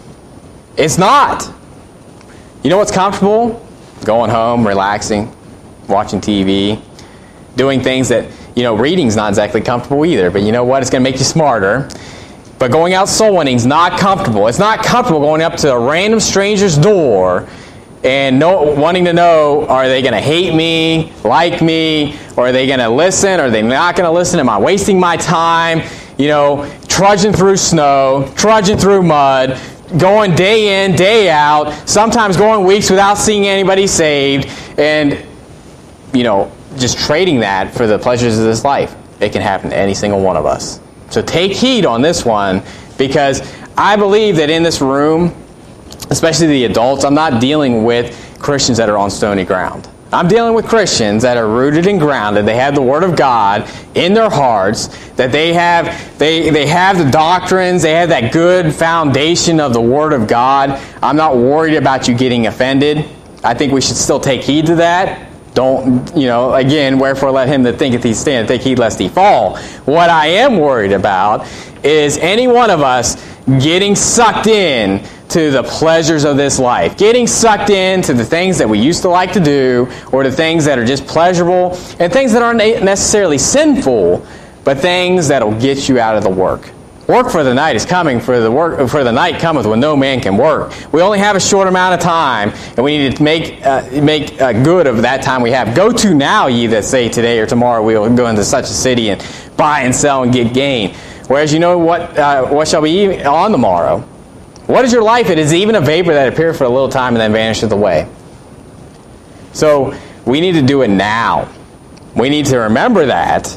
It's not. You know what's comfortable? Going home, relaxing, watching T V, doing things that, you know, reading's not exactly comfortable either, but you know what? It's going to make you smarter. But going out soul winning's not comfortable. It's not comfortable going up to a random stranger's door and know, wanting to know, are they going to hate me, like me, or are they going to listen, or are they not going to listen? Am I wasting my time? You know, trudging through snow, trudging through mud, going day in, day out, sometimes going weeks without seeing anybody saved, and, you know, just trading that for the pleasures of this life. It can happen to any single one of us. So take heed on this one, because I believe that in this room, especially the adults, I'm not dealing with Christians that are on stony ground. I'm dealing with Christians that are rooted and grounded. They have the Word of God in their hearts, that they have they, they have the doctrines, they have that good foundation of the Word of God. I'm not worried about you getting offended. I think we should still take heed to that. Don't, you know, again, wherefore let him that thinketh he stand take heed lest he fall. What I am worried about is any one of us getting sucked in to the pleasures of this life, getting sucked into the things that we used to like to do, or the things that are just pleasurable, and things that aren't necessarily sinful, but things that will get you out of the work. Work for the night is coming, for the work for the night cometh when no man can work. We only have a short amount of time, and we need to make uh, make uh, good of that time we have. Go to now, ye that say today or tomorrow we will go into such a city and buy and sell and get gain. Whereas you know what uh, what shall we eat on the morrow? What is your life? It is even a vapor that appeareth for a little time and then vanisheth away. So we need to do it now. We need to remember that,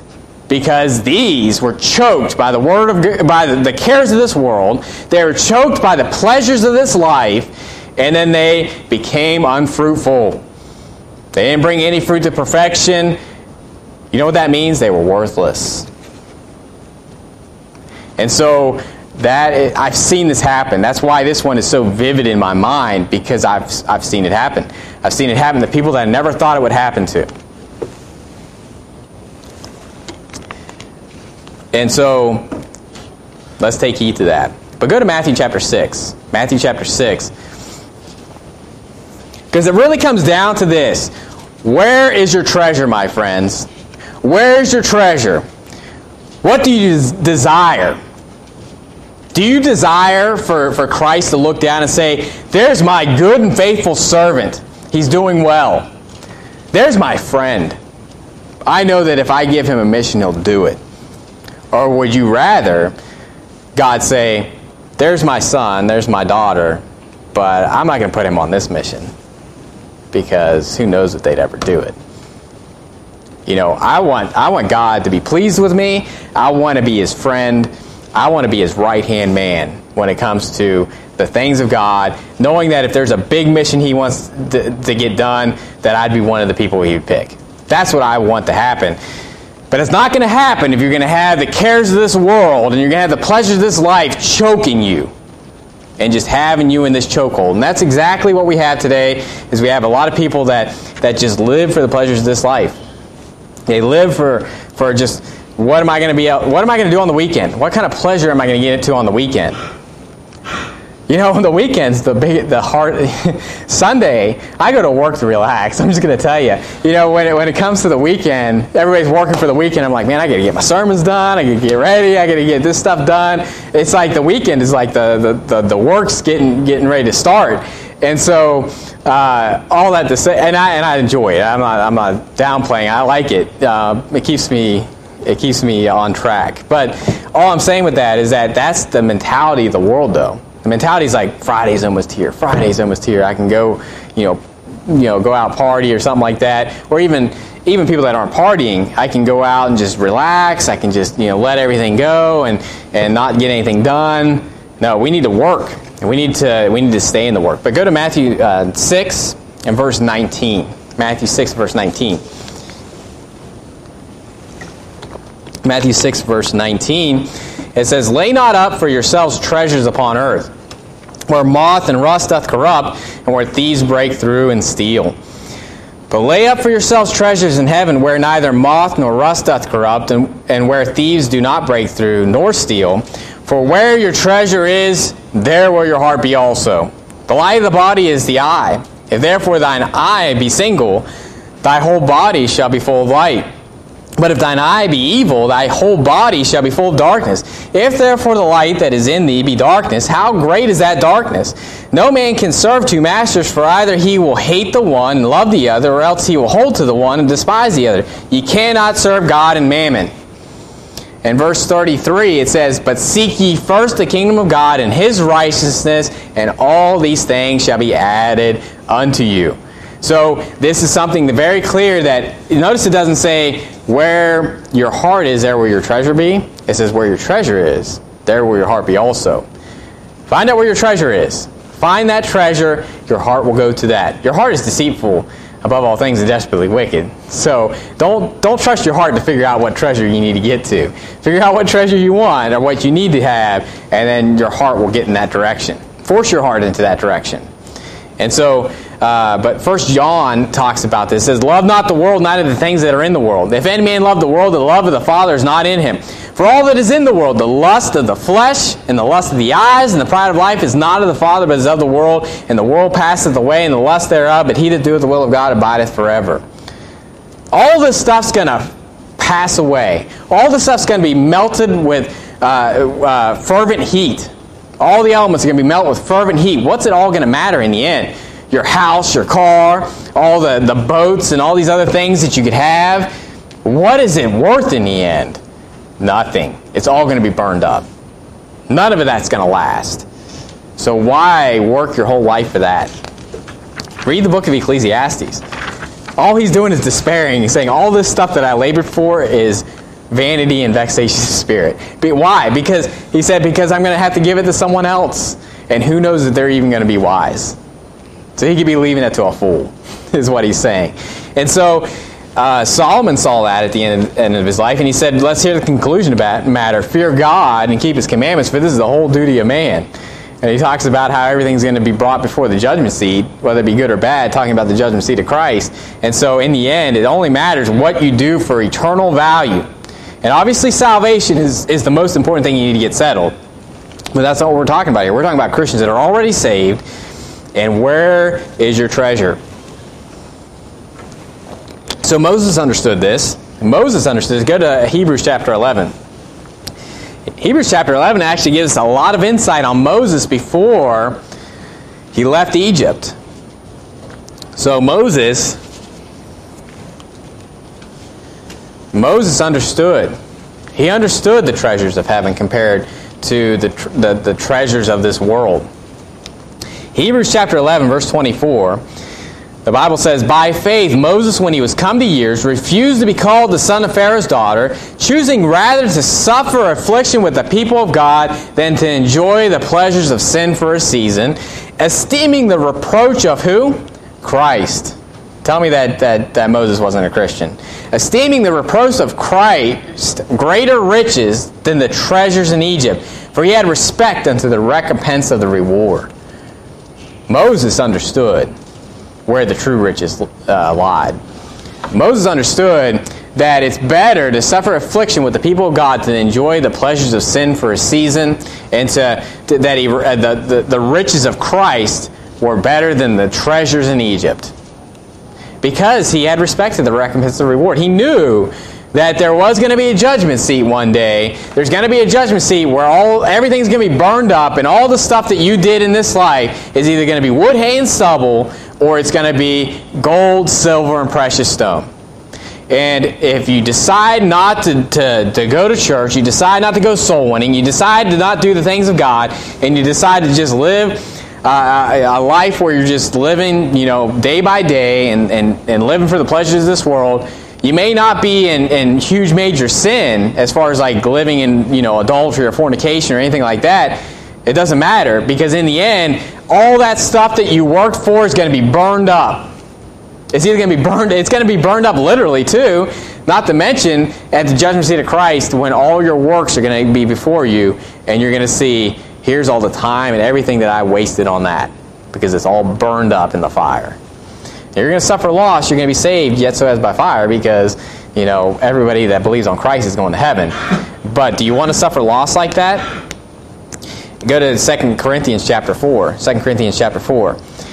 because these were choked by the word of by the cares of this world. They were choked by the pleasures of this life, and then they became unfruitful. They didn't bring any fruit to perfection. You know what that means? They were worthless. And so that I've seen this happen. That's why this one is so vivid in my mind, because I've I've seen it happen. I've seen it happen to people that I never thought it would happen to. And so, let's take heed to that. But go to Matthew chapter six. Matthew chapter six. Because it really comes down to this. Where is your treasure, my friends? Where is your treasure? What do you desire? Do you desire for, for Christ to look down and say, there's my good and faithful servant. He's doing well. There's my friend. I know that if I give him a mission, he'll do it. Or would you rather God say, there's my son, there's my daughter, but I'm not going to put him on this mission, because who knows if they'd ever do it. You know, I want I want God to be pleased with me. I want to be his friend. I want to be his right-hand man when it comes to the things of God, knowing that if there's a big mission he wants to, to get done, that I'd be one of the people he would pick. That's what I want to happen. But it's not going to happen if you're going to have the cares of this world and you're going to have the pleasures of this life choking you and just having you in this chokehold. And that's exactly what we have today, is we have a lot of people that, that just live for the pleasures of this life. They live for, for just, what am I going to be what am I going to do on the weekend? What kind of pleasure am I going to get into on the weekend? You know, on the weekends, the big, the hard Sunday, I go to work to relax. I'm just going to tell you. You know, when it, when it comes to the weekend, everybody's working for the weekend. I'm like, man, I got to get my sermons done. I got to get ready. I got to get this stuff done. It's like the weekend is like the the, the, the work's getting getting ready to start. And so uh, all that to say, and I and I enjoy it. I'm not I'm not downplaying. I like it. Uh, it keeps me it keeps me on track. But all I'm saying with that is that that's the mentality of the world, though. The mentality is like, Friday's almost here. Friday's almost here. I can go, you know, you know, go out party or something like that. Or even even people that aren't partying, I can go out and just relax. I can just, you know, let everything go and, and not get anything done. No, we need to work. And we need to we need to stay in the work. But go to Matthew uh, six and verse nineteen. Matthew six verse nineteen. Matthew six verse nineteen. It says, lay not up for yourselves treasures upon earth, where moth and rust doth corrupt, and where thieves break through and steal. But lay up for yourselves treasures in heaven, where neither moth nor rust doth corrupt, and, and where thieves do not break through nor steal. For where your treasure is, there will your heart be also. The light of the body is the eye. If therefore thine eye be single, thy whole body shall be full of light. But if thine eye be evil, thy whole body shall be full of darkness. If therefore the light that is in thee be darkness, how great is that darkness? No man can serve two masters, for either he will hate the one and love the other, or else he will hold to the one and despise the other. Ye cannot serve God and mammon. In verse thirty-three it says, but seek ye first the kingdom of God and his righteousness, and all these things shall be added unto you. So this is something very clear that, notice it doesn't say where your heart is, there will your treasure be. It says where your treasure is, there will your heart be also. Find out where your treasure is. Find that treasure, your heart will go to that. Your heart is deceitful above all things and desperately wicked. So don't don't trust your heart to figure out what treasure you need to get to. Figure out what treasure you want or what you need to have, and then your heart will get in that direction. Force your heart into that direction. And so, uh, but First John talks about this. It says, love not the world, neither the things that are in the world. If any man love the world, the love of the Father is not in him. For all that is in the world, the lust of the flesh, and the lust of the eyes, and the pride of life is not of the Father, but is of the world. And the world passeth away, and the lust thereof, but he that doeth the will of God abideth forever. All this stuff's going to pass away. All this stuff's going to be melted with uh, uh, fervent heat. All the elements are going to be melted with fervent heat. What's it all going to matter in the end? Your house, your car, all the, the boats, and all these other things that you could have. What is it worth in the end? Nothing. It's all going to be burned up. None of it that's going to last. So why work your whole life for that? Read the book of Ecclesiastes. All he's doing is despairing. He's saying all this stuff that I labored for is vanity and vexatious spirit. But why? Because he said, because I'm going to have to give it to someone else. And who knows that they're even going to be wise. So he could be leaving it to a fool, is what he's saying. And so uh, Solomon saw that at the end, end of his life, and he said, let's hear the conclusion about the matter. Fear God and keep his commandments, for this is the whole duty of man. And he talks about how everything's going to be brought before the judgment seat, whether it be good or bad, talking about the judgment seat of Christ. And so in the end, it only matters what you do for eternal value. And obviously salvation is, is the most important thing you need to get settled. But that's not what we're talking about here. We're talking about Christians that are already saved. And where is your treasure? So Moses understood this. Moses understood this. Go to Hebrews chapter eleven. Hebrews chapter eleven actually gives us a lot of insight on Moses before he left Egypt. So Moses... Moses understood. He understood the treasures of heaven compared to the, the, the treasures of this world. Hebrews chapter eleven, verse twenty-four, the Bible says, by faith Moses, when he was come to years, refused to be called the son of Pharaoh's daughter, choosing rather to suffer affliction with the people of God than to enjoy the pleasures of sin for a season, esteeming the reproach of who? Christ. Tell me that, that, that Moses wasn't a Christian. Esteeming the reproach of Christ greater riches than the treasures in Egypt, for he had respect unto the recompense of the reward. Moses understood where the true riches uh, lied. Moses understood that it's better to suffer affliction with the people of God than enjoy the pleasures of sin for a season, and to, to that he, uh, the, the, the riches of Christ were better than the treasures in Egypt. Because he had respected the recompense of the reward. He knew that there was going to be a judgment seat one day. There's going to be a judgment seat where all everything's going to be burned up, and all the stuff that you did in this life is either going to be wood, hay, and stubble, or it's going to be gold, silver, and precious stone. And if you decide not to, to, to go to church, you decide not to go soul winning, you decide to not do the things of God, and you decide to just live Uh, a life where you're just living, you know, day by day and, and, and living for the pleasures of this world, you may not be in, in huge major sin as far as like living in, you know, adultery or fornication or anything like that. It doesn't matter, because in the end, all that stuff that you worked for is going to be burned up. It's either going to be burned, it's going to be burned up literally too, not to mention at the judgment seat of Christ when all your works are going to be before you, and you're going to see, here's all the time and everything that I wasted on that, because it's all burned up in the fire. And you're going to suffer loss. You're going to be saved, yet so as by fire, because, you know, everybody that believes on Christ is going to heaven. But do you want to suffer loss like that? Go to Second Corinthians chapter four. Second Corinthians chapter four.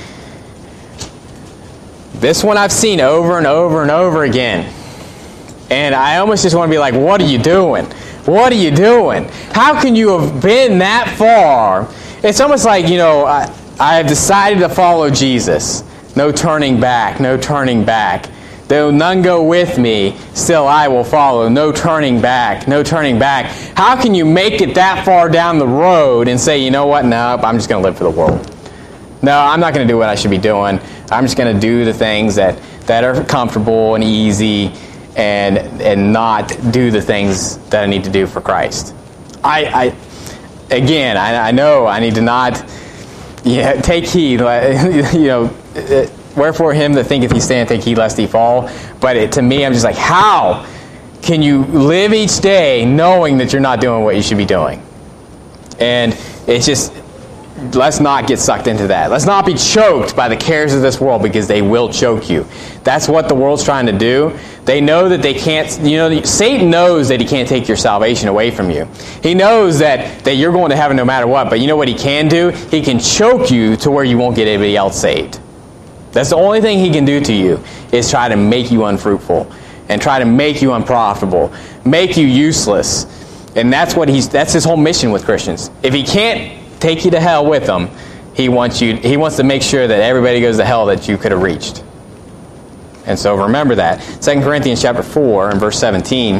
This one I've seen over and over and over again. And I almost just want to be like, what are you doing? What are you doing? How can you have been that far? It's almost like, you know, I, I have decided to follow Jesus. No turning back, no turning back. Though none go with me, still I will follow. No turning back, no turning back. How can you make it that far down the road and say, you know what, no, I'm just going to live for the world. No, I'm not going to do what I should be doing. I'm just going to do the things that, that are comfortable and easy, and and not do the things that I need to do for Christ. I, I again, I, I know I need to not, yeah, take heed. You know, wherefore him that thinketh he stand, take heed lest he fall. But it, to me, I'm just like, how can you live each day knowing that you're not doing what you should be doing? And it's just, let's not get sucked into that. Let's not be choked by the cares of this world, because they will choke you. That's what the world's trying to do. They know that they can't, you know, Satan knows that he can't take your salvation away from you. He knows that, that you're going to heaven no matter what, but you know what he can do? He can choke you to where you won't get anybody else saved. That's the only thing he can do to you, is try to make you unfruitful and try to make you unprofitable, make you useless. And that's what he's, that's his whole mission with Christians. If he can't take you to hell with him, he wants you, he wants to make sure that everybody goes to hell that you could have reached. And so remember that. Second Corinthians chapter four and verse seventeen.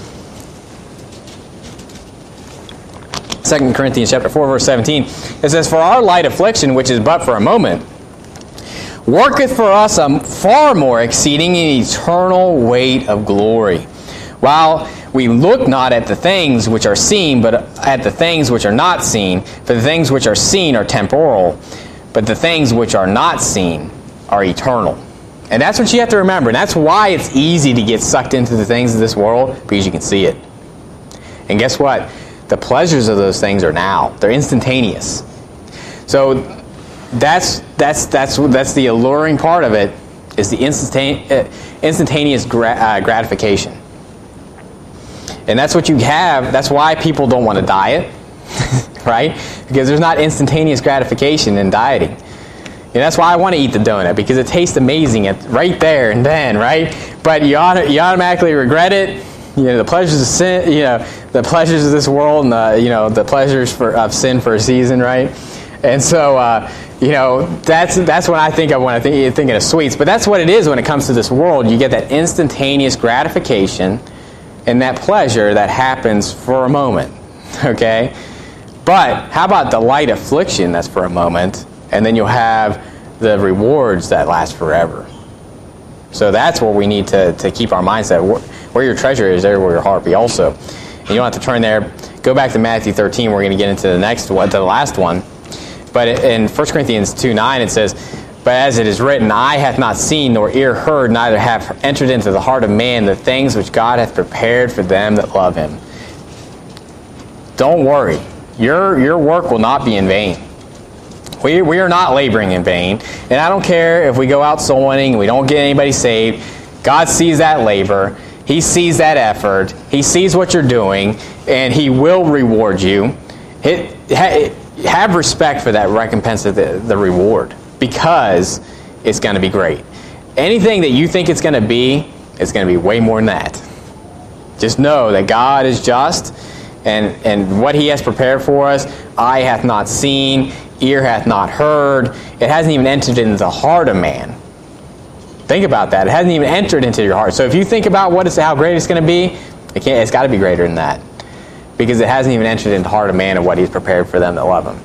Second Corinthians chapter four, verse seventeen. It says, for our light affliction, which is but for a moment, worketh for us a far more exceeding and eternal weight of glory. While we look not at the things which are seen, but at the things which are not seen. For the things which are seen are temporal, but the things which are not seen are eternal. And that's what you have to remember. And that's why it's easy to get sucked into the things of this world, because you can see it. And guess what? The pleasures of those things are now. They're instantaneous. So that's that's that's that's the alluring part of it, is the instantane- instantaneous gra- uh, gratification. And that's what you have. That's why people don't want to diet, right? Because there's not instantaneous gratification in dieting. And that's why I want to eat the donut, because it tastes amazing at, right there and then, right? But you auto, you automatically regret it. You know, the pleasures of sin, you know, the pleasures of this world, and the, you know, the pleasures for, of sin for a season, right? And so, uh, you know, that's that's what I think of when I think thinking of sweets. But that's what it is when it comes to this world. You get that instantaneous gratification and that pleasure that happens for a moment, okay? But how about the light affliction that's for a moment, and then you'll have the rewards that last forever. So that's what we need to, to keep our mindset. Where, where your treasure is, there will your heart be also. And you don't have to turn there. Go back to Matthew thirteen. We're going to get into the next one, the last one. But in First Corinthians two nine, it says, "But as it is written, eye hath not seen, nor ear heard, neither have entered into the heart of man the things which God hath prepared for them that love him." Don't worry. Your, your work will not be in vain. We, we are not laboring in vain. And I don't care if we go out soul winning and we don't get anybody saved. God sees that labor. He sees that effort. He sees what you're doing. And He will reward you. It, ha, have respect for that recompense of the, the reward, because it's going to be great. Anything that you think it's going to be, it's going to be way more than that. Just know that God is just, and, and what He has prepared for us, eye hath not seen, ear hath not heard. It hasn't even entered into the heart of man. Think about that. It hasn't even entered into your heart. So if you think about what it's, how great it's going to be, it can't, it's got to be greater than that. Because it hasn't even entered into the heart of man and what He's prepared for them that love Him.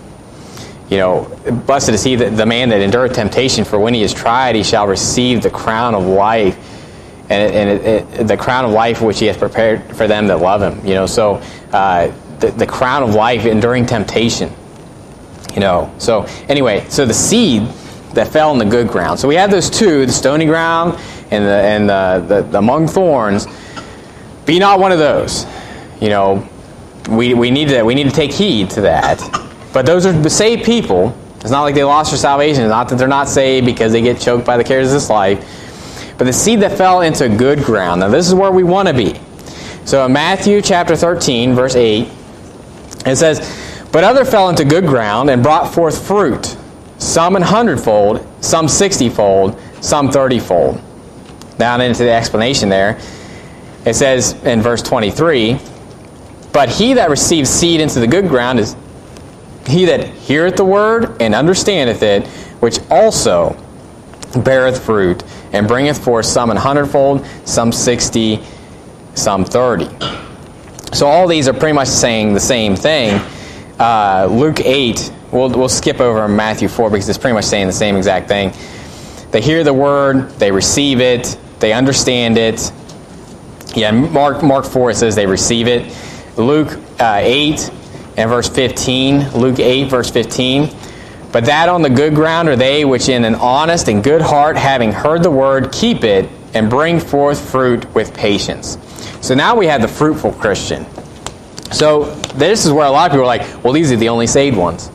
You know, blessed is he, that, the man that endureth temptation, for when he is tried, he shall receive the crown of life, and, and it, it, the crown of life which He has prepared for them that love Him. You know, so uh, the, the crown of life enduring temptation. You know, so anyway, so the seed that fell in the good ground. So we have those two, the stony ground and the and the, the, the among thorns. Be not one of those. You know, we we need to we need to take heed to that. But those are the saved people. It's not like they lost their salvation. It's not that they're not saved because they get choked by the cares of this life. But the seed that fell into good ground. Now this is where we want to be. So in Matthew chapter thirteen, verse eight, it says, "But other fell into good ground and brought forth fruit, some an hundredfold, some sixtyfold, some thirtyfold." Down into the explanation there, it says in verse twenty-three, "But he that receives seed into the good ground is he that heareth the word and understandeth it, which also beareth fruit, and bringeth forth some an hundredfold, some sixty, some thirty." So all these are pretty much saying the same thing. Uh, Luke eight, we'll, we'll skip over Matthew four because it's pretty much saying the same exact thing. They hear the word, they receive it, they understand it. Yeah, Mark Mark four, it says they receive it. Luke uh, eight and verse fifteen, Luke eight, verse fifteen. "But that on the good ground are they which in an honest and good heart, having heard the word, keep it, and bring forth fruit with patience." So now we have the fruitful Christian. So this is where a lot of people are like, well, these are the only saved ones,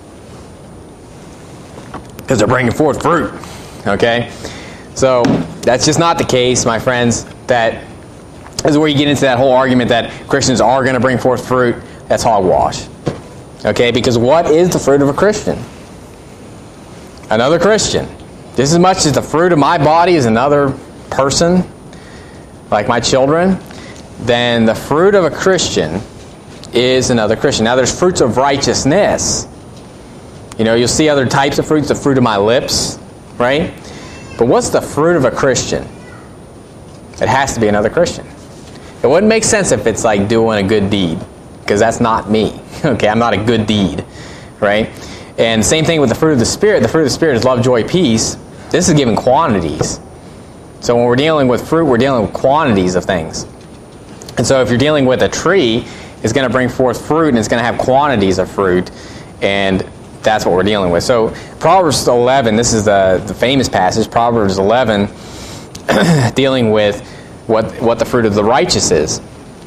because they're bringing forth fruit. Okay? So that's just not the case, my friends. That is where you get into that whole argument that Christians are going to bring forth fruit. That's hogwash. Okay? Because what is the fruit of a Christian? Another Christian. Just as much as the fruit of my body is another person, like my children, then the fruit of a Christian is another Christian. Now there's fruits of righteousness. You know, you'll see other types of fruits, the fruit of my lips, right? But what's the fruit of a Christian? It has to be another Christian. It wouldn't make sense if it's like doing a good deed, because that's not me. Okay, I'm not a good deed, right? And same thing with the fruit of the Spirit. The fruit of the Spirit is love, joy, peace. This is given quantities. So when we're dealing with fruit, we're dealing with quantities of things. And so if you're dealing with a tree, it's going to bring forth fruit, and it's going to have quantities of fruit, and that's what we're dealing with. So Proverbs eleven, this is the, the famous passage, Proverbs eleven, dealing with what, what the fruit of the righteous is.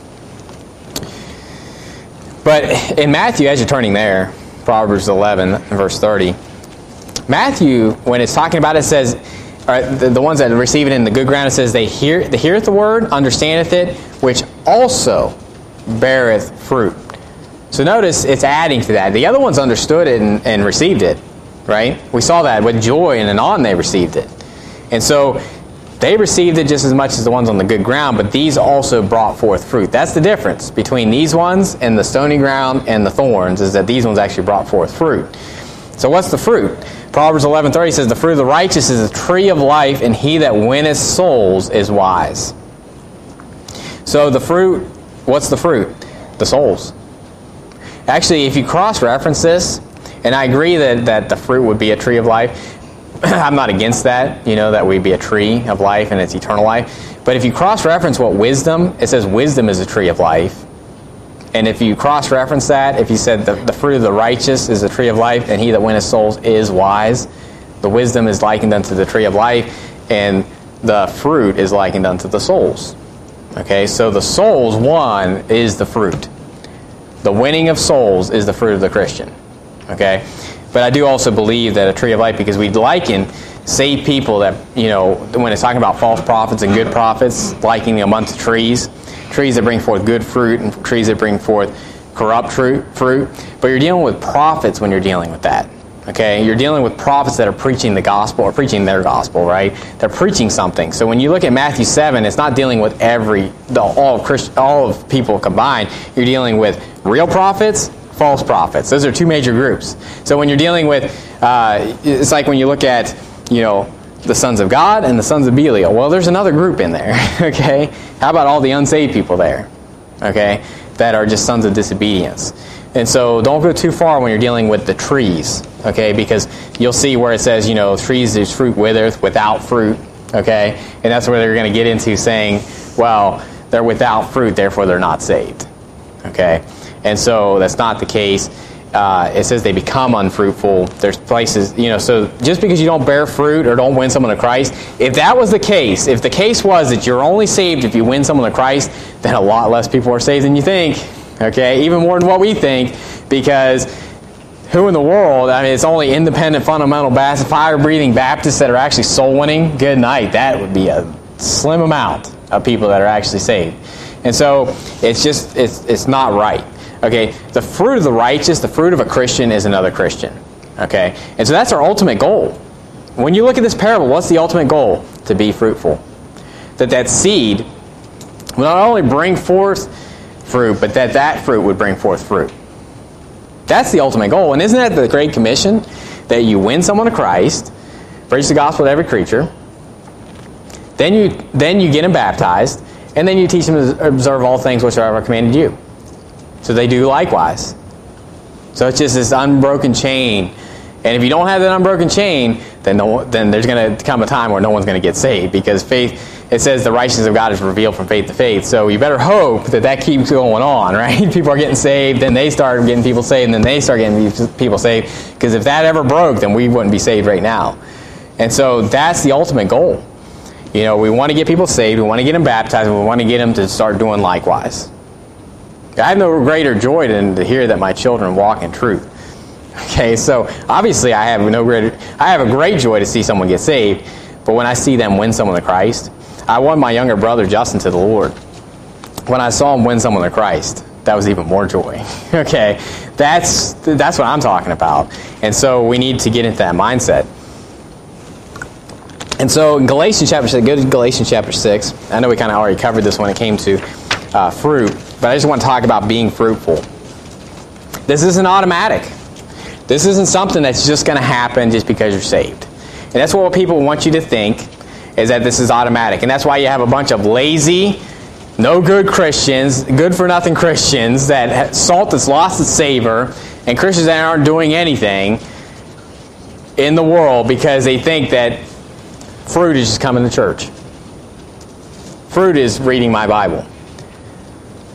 But in Matthew, as you're turning there, Proverbs eleven, verse thirty, Matthew, when it's talking about it, it says, all right, the, the ones that receive it in the good ground, it says, they hear, they heareth the word, understandeth it, which also beareth fruit. So notice it's adding to that. The other ones understood it and, and received it, right? We saw that with joy and anon they received it. And so they received it just as much as the ones on the good ground, but these also brought forth fruit. That's the difference between these ones and the stony ground and the thorns, is that these ones actually brought forth fruit. So what's the fruit? Proverbs eleven thirty says, the fruit of the righteous is a tree of life, and he that winneth souls is wise. So the fruit, what's the fruit? The souls. Actually, if you cross-reference this, and I agree that, that the fruit would be a tree of life, I'm not against that, you know, that we be a tree of life and it's eternal life. But if you cross-reference what wisdom, it says wisdom is a tree of life. And if you cross-reference that, if you said the, the fruit of the righteous is a tree of life, and he that winneth souls is wise, the wisdom is likened unto the tree of life, and the fruit is likened unto the souls. Okay, so the souls, one, is the fruit. The winning of souls is the fruit of the Christian. Okay? But I do also believe that a tree of life, because we liken saved people that, you know, when it's talking about false prophets and good prophets, likening them unto trees. Trees that bring forth good fruit and trees that bring forth corrupt fruit. But you're dealing with prophets when you're dealing with that. Okay? You're dealing with prophets that are preaching the gospel, or preaching their gospel, right? They're preaching something. So when you look at Matthew seven, it's not dealing with every, the, all, of Christ, all of people combined. You're dealing with real prophets, false prophets. Those are two major groups. So when you're dealing with, uh, it's like when you look at, you know, the sons of God and the sons of Belial. Well, there's another group in there, okay? How about all the unsaved people there, okay, that are just sons of disobedience? And so don't go too far when you're dealing with the trees, okay, because you'll see where it says, you know, trees whose fruit withereth without fruit, okay? And that's where they're going to get into saying, well, they're without fruit, therefore they're not saved, okay? And so that's not the case. Uh, it says they become unfruitful. There's places, you know, so just because you don't bear fruit or don't win someone to Christ, if that was the case, if the case was that you're only saved if you win someone to Christ, then a lot less people are saved than you think, okay? Even more than what we think, because who in the world, I mean, it's only independent, fundamental, fire-breathing Baptists that are actually soul-winning. Good night. That would be a slim amount of people that are actually saved. And so it's just, it's it's not right. Okay, the fruit of the righteous, the fruit of a Christian is another Christian. Okay, and so that's our ultimate goal. When you look at this parable, what's the ultimate goal? To be fruitful. That that seed will not only bring forth fruit, but that that fruit would bring forth fruit. That's the ultimate goal. And isn't that the Great Commission? That you win someone to Christ, preach the gospel to every creature, then you then you get them baptized, and then you teach them to observe all things which I have commanded you. So they do likewise. So it's just this unbroken chain. And if you don't have that unbroken chain, then no, then there's going to come a time where no one's going to get saved. Because faith, it says the righteousness of God is revealed from faith to faith. So you better hope that that keeps going on, right? People are getting saved, then they start getting people saved, and then they start getting people saved. Because if that ever broke, then we wouldn't be saved right now. And so that's the ultimate goal. You know, we want to get people saved, we want to get them baptized, we want to get them to start doing likewise. I have no greater joy than to hear that my children walk in truth. Okay, so obviously I have no greater, I have a great joy to see someone get saved, but when I see them win someone to Christ, I won my younger brother Justin to the Lord. When I saw him win someone to Christ, that was even more joy. Okay, that's that's what I'm talking about, and so we need to get into that mindset. And so in Galatians chapter six, go to Galatians chapter six. I know we kind of already covered this when it came to uh, fruit. But I just want to talk about being fruitful. This isn't automatic. This isn't something that's just going to happen just because you're saved. And that's what people want you to think, is that this is automatic. And that's why you have a bunch of lazy, no good Christians, good-for-nothing Christians, that salt that's lost its savor, and Christians that aren't doing anything in the world because they think that fruit is just coming to church. Fruit is reading my Bible.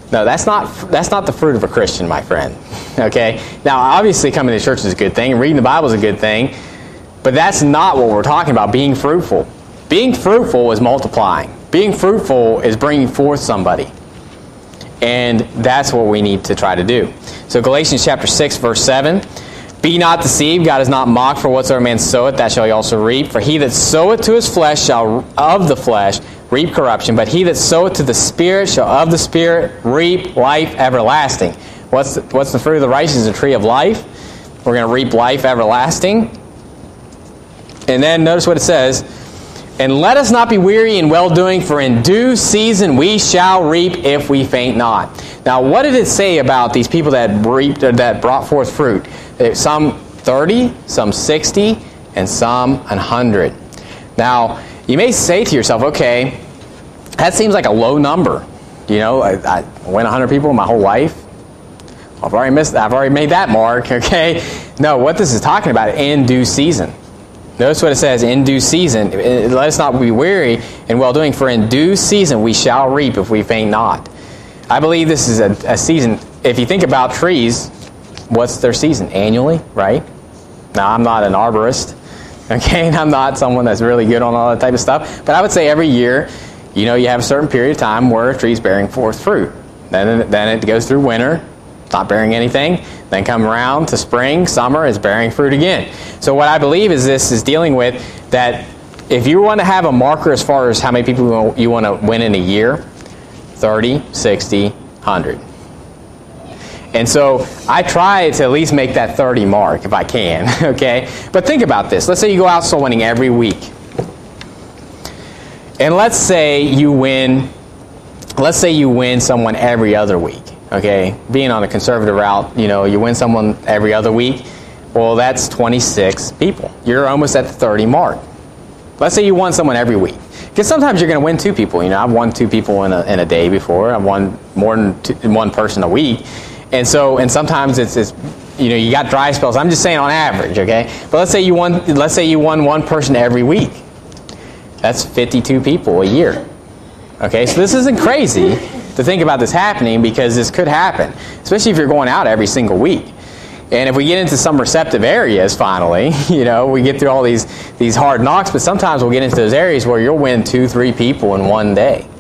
No, that's not that's not the fruit of a Christian, my friend. Okay? Now, obviously, coming to church is a good thing, and reading the Bible is a good thing, but that's not what we're talking about, being fruitful. Being fruitful is multiplying. Being fruitful is bringing forth somebody. And that's what we need to try to do. So Galatians chapter six, verse seven, be not deceived, God is not mocked, for whatsoever man soweth, that shall he also reap. For he that soweth to his flesh shall of the flesh reap corruption, but he that soweth to the Spirit shall of the Spirit reap life everlasting. What's the, what's the fruit of the righteous? The tree of life. We're going to reap life everlasting. And then notice what it says, and let us not be weary in well-doing, for in due season we shall reap if we faint not. Now, what did it say about these people that reaped, or that brought forth fruit? Some thirty, some sixty, and some one hundred. Now, you may say to yourself, okay, that seems like a low number. You know, I, I went one hundred people my whole life. I've already missed that. I've already made that mark, okay? No, what this is talking about, in due season. Notice what it says, in due season. Let us not be weary in well-doing, for in due season we shall reap if we faint not. I believe this is a, a season. If you think about trees, what's their season? Annually, right? Now, I'm not an arborist, okay? And I'm not someone that's really good on all that type of stuff. But I would say every year, you know, you have a certain period of time where a tree's bearing forth fruit. Then, then it goes through winter, not bearing anything. Then come around to spring, summer, it's bearing fruit again. So what I believe is this is dealing with that if you want to have a marker as far as how many people you want to win in a year, thirty, sixty, one hundred. And so I try to at least make that thirty mark if I can, okay? But think about this. Let's say you go out soul winning every week. And let's say you win, let's say you win someone every other week. Okay, being on a conservative route, you know, you win someone every other week, well, that's twenty-six people. You're almost at the thirty mark. Let's say you won someone every week. Because sometimes you're going to win two people. You know, I've won two people in a, in a day before. I've won more than two, one person a week. And so, and sometimes it's, it's, you know, you got dry spells. I'm just saying on average, okay? But let's say you won, let's say you won one person every week. That's fifty-two people a year. Okay, so this isn't crazy to think about this happening, because this could happen, especially if you're going out every single week. And if we get into some receptive areas, finally, you know, we get through all these these hard knocks, but sometimes we'll get into those areas where you'll win two, three people in one day.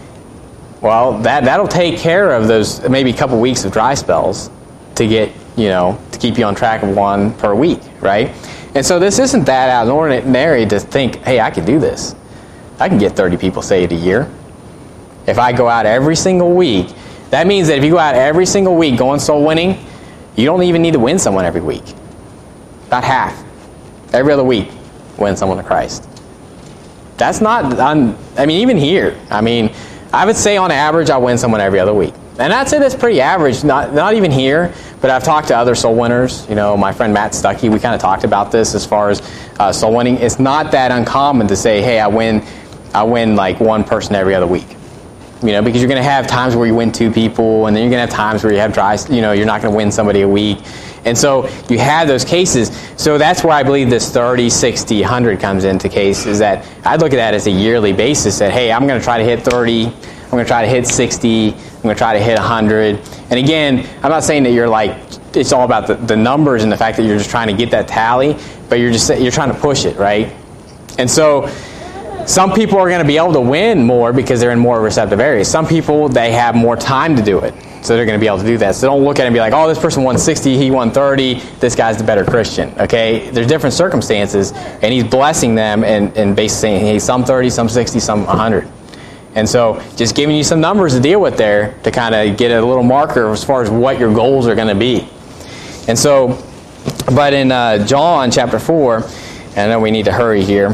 Well, that, that'll take care of those maybe a couple weeks of dry spells to get, you know, to keep you on track of one per week, right? And so this isn't that out of the ordinary to think, hey, I can do this. I can get thirty people saved a year. If I go out every single week, that means that if you go out every single week going soul winning, you don't even need to win someone every week. About half. Every other week, win someone to Christ. That's not, un, I mean, even here, I mean, I would say on average I win someone every other week. And I'd say that's pretty average, not not even here, but I've talked to other soul winners. You know, my friend Matt Stuckey, we kind of talked about this as far as uh, soul winning. It's not that uncommon to say, hey, I win, I win like one person every other week. You know, because you're going to have times where you win two people, and then you're going to have times where you have dry, you know, you're not going to win somebody a week. And so you have those cases. So that's where I believe this thirty, sixty, one hundred comes into case, is that I'd look at that as a yearly basis, that, hey, I'm going to try to hit thirty, I'm going to try to hit sixty, I'm going to try to hit one hundred. And again, I'm not saying that you're like, it's all about the, the numbers and the fact that you're just trying to get that tally, but you're just, you're trying to push it, right? And so some people are going to be able to win more because they're in more receptive areas. Some people, they have more time to do it, so they're going to be able to do that. So don't look at it and be like, oh, this person won sixty, he won thirty, this guy's the better Christian. Okay? There's different circumstances, and he's blessing them and, and basically saying, hey, some thirty, some sixty, some one hundred. And so just giving you some numbers to deal with there to kind of get a little marker as far as what your goals are going to be. And so, but in uh, John chapter four, and I know we need to hurry here.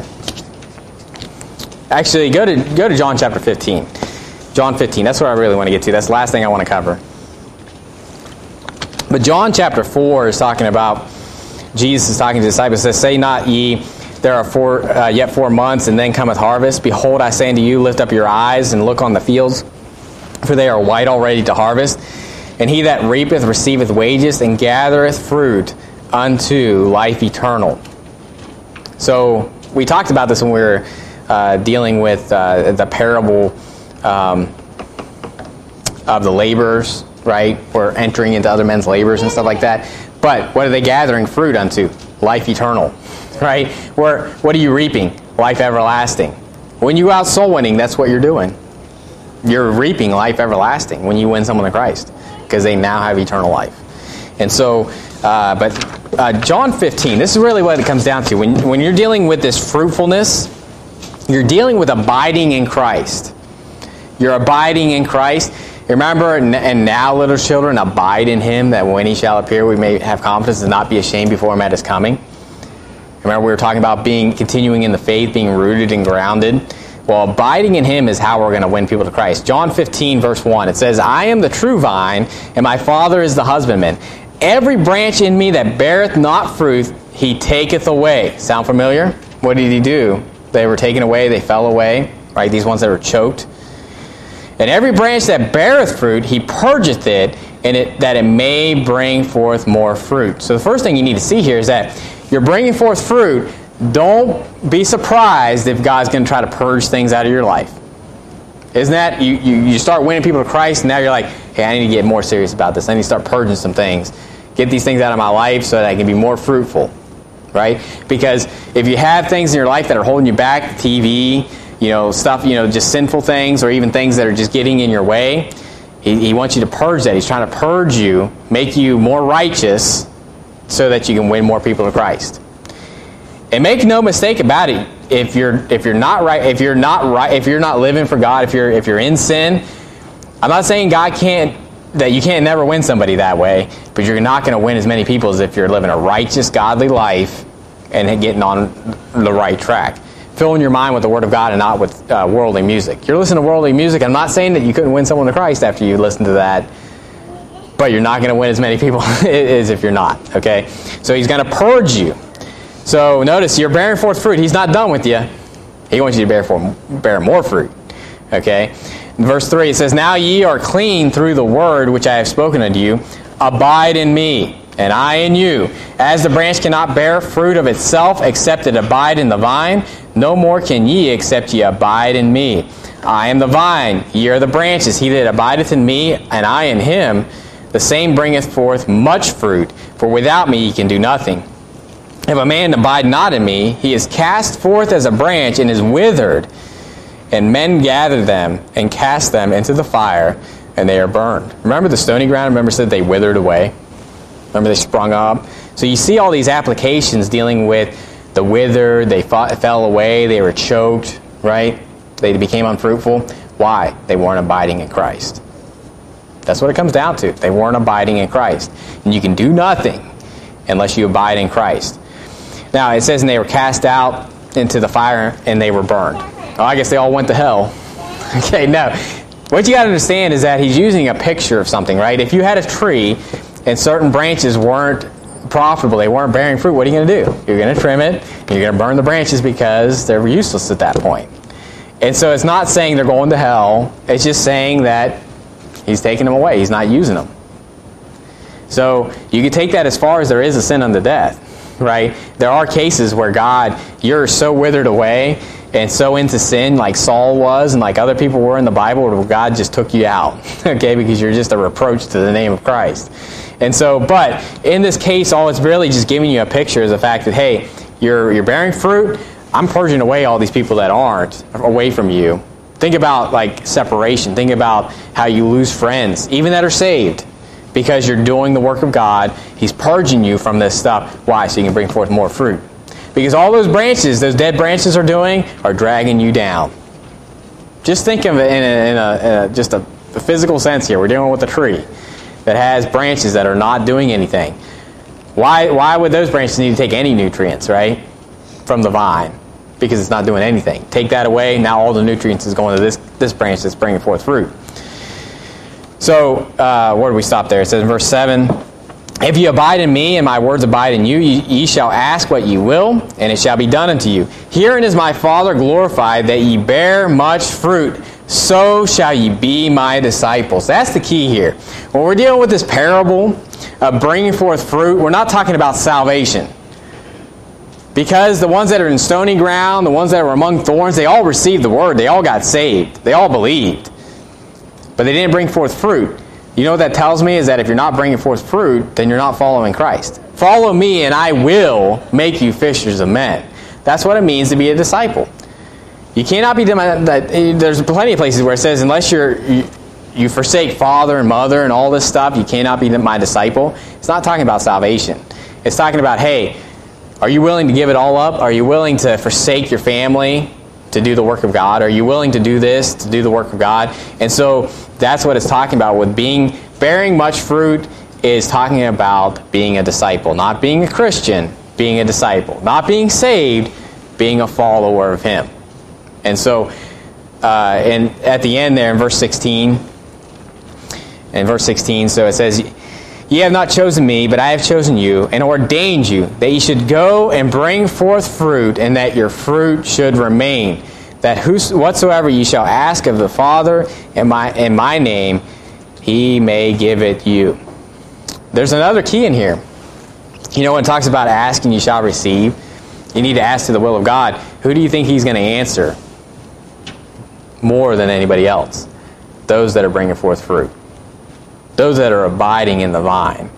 Actually, go to go to John chapter fifteen. John fifteen, that's what I really want to get to. That's the last thing I want to cover. But John chapter four is talking about, Jesus is talking to the disciples. It says, say not ye, there are four, uh, yet four months, and then cometh harvest. Behold, I say unto you, lift up your eyes, and look on the fields, for they are white already to harvest. And he that reapeth receiveth wages, and gathereth fruit unto life eternal. So, we talked about this when we were Uh, dealing with uh, the parable um, of the laborers, right? We're entering into other men's labors and stuff like that. But what are they gathering fruit unto? Life eternal, right? Where, what are you reaping? Life everlasting. When you go out soul winning, that's what you're doing. You're reaping life everlasting when you win someone to Christ, because they now have eternal life. And so, uh, but uh, John fifteen, this is really what it comes down to. When, when you're dealing with this fruitfulness, you're dealing with abiding in Christ. You're abiding in Christ. Remember, and now, little children, abide in Him, that when He shall appear, we may have confidence and not be ashamed before Him at His coming. Remember, we were talking about being continuing in the faith, being rooted and grounded. Well, abiding in Him is how we're going to win people to Christ. John fifteen, verse one, it says, I am the true vine, and my Father is the husbandman. Every branch in me that beareth not fruit, He taketh away. Sound familiar? What did He do? They were taken away, they fell away, right? These ones that were choked. And every branch that beareth fruit, He purgeth it, and it that it may bring forth more fruit. So the first thing you need to see here is that you're bringing forth fruit. Don't be surprised if God's going to try to purge things out of your life. Isn't that, you, you, you start winning people to Christ, and now you're like, hey, I need to get more serious about this. I need to start purging some things. Get these things out of my life so that I can be more fruitful, right? Because if you have things in your life that are holding you back, T V, you know, stuff, you know, just sinful things, or even things that are just getting in your way, he, he wants you to purge that. He's trying to purge you, make you more righteous, so that you can win more people to Christ. And make no mistake about it, if you're if you're not right, if you're not right, if you're not living for God, if you're if you're in sin, I'm not saying God can't that you can't never win somebody that way, but you're not going to win as many people as if you're living a righteous, godly life and getting on the right track. Filling your mind with the Word of God and not with uh, worldly music. You're listening to worldly music. I'm not saying that you couldn't win someone to Christ after you listen to that, but you're not going to win as many people as if you're not. Okay, so He's going to purge you. So notice, you're bearing forth fruit. He's not done with you. He wants you to bear forth, bear more fruit. Okay, in verse three it says, "Now ye are clean through the word which I have spoken unto you. Abide in me, and I in you. As the branch cannot bear fruit of itself, except it abide in the vine, no more can ye, except ye abide in me. I am the vine, ye are the branches. He that abideth in me, and I in him, the same bringeth forth much fruit. For without me ye can do nothing. If a man abide not in me, he is cast forth as a branch and is withered. And men gather them and cast them into the fire, and they are burned." Remember the stony ground? Remember it said they withered away? Remember they sprung up? So you see all these applications dealing with the withered, they fought, fell away, they were choked, right? They became unfruitful. Why? They weren't abiding in Christ. That's what it comes down to. They weren't abiding in Christ. And you can do nothing unless you abide in Christ. Now, it says, and they were cast out into the fire, and they were burned. Oh, I guess they all went to hell. Okay, no. What you got to understand is that he's using a picture of something, right? If you had a tree, and certain branches weren't profitable, they weren't bearing fruit, what are you going to do? You're going to trim it, and you're going to burn the branches because they're useless at that point. And so it's not saying they're going to hell. It's just saying that he's taking them away. He's not using them. So you can take that as far as there is a sin unto death, right? There are cases where God, you're so withered away and so into sin like Saul was and like other people were in the Bible, where God just took you out, okay, because you're just a reproach to the name of Christ. And so, but in this case, all it's really just giving you a picture is the fact that, hey, you're you're bearing fruit. I'm purging away all these people that aren't away from you. Think about like separation. Think about how you lose friends, even that are saved, because you're doing the work of God. He's purging you from this stuff. Why? So you can bring forth more fruit. Because all those branches, those dead branches are doing, are dragging you down. Just think of it in, a, in, a, in a, just a, a physical sense here. We're dealing with a tree that has branches that are not doing anything. Why, why would those branches need to take any nutrients, right, from the vine? Because it's not doing anything. Take that away, now all the nutrients is going to this, this branch that's bringing forth fruit. So, uh, where do we stop there? It says in verse seven, "If ye abide in me, and my words abide in you, ye, ye shall ask what ye will, and it shall be done unto you. Herein is my Father glorified, that ye bear much fruit. So shall ye be my disciples." That's the key here. When we're dealing with this parable of bringing forth fruit, we're not talking about salvation. Because the ones that are in stony ground, the ones that are among thorns, they all received the word. They all got saved. They all believed. but they didn't bring forth fruit. You know what that tells me is that if you're not bringing forth fruit, then you're not following Christ. Follow me and I will make you fishers of men. That's what it means to be a disciple. You cannot be, there's plenty of places where it says unless you're, you, you forsake father and mother and all this stuff, you cannot be my disciple. It's not talking about salvation. It's talking about, hey, are you willing to give it all up? Are you willing to forsake your family to do the work of God? Are you willing to do this to do the work of God? And so that's what it's talking about with being, bearing much fruit is talking about being a disciple. Not being a Christian, being a disciple. Not being saved, being a follower of Him. And so, uh, and at the end there in verse sixteen, in verse sixteen, so it says, "Ye have not chosen me, but I have chosen you, and ordained you, that ye should go and bring forth fruit, and that your fruit should remain, that whatsoever ye shall ask of the Father in my in my name, He may give it you." There's another key in here. You know, when it talks about asking, you shall receive. You need to ask to the will of God. Who do you think He's going to answer more than anybody else? Those that are bringing forth fruit. Those that are abiding in the vine.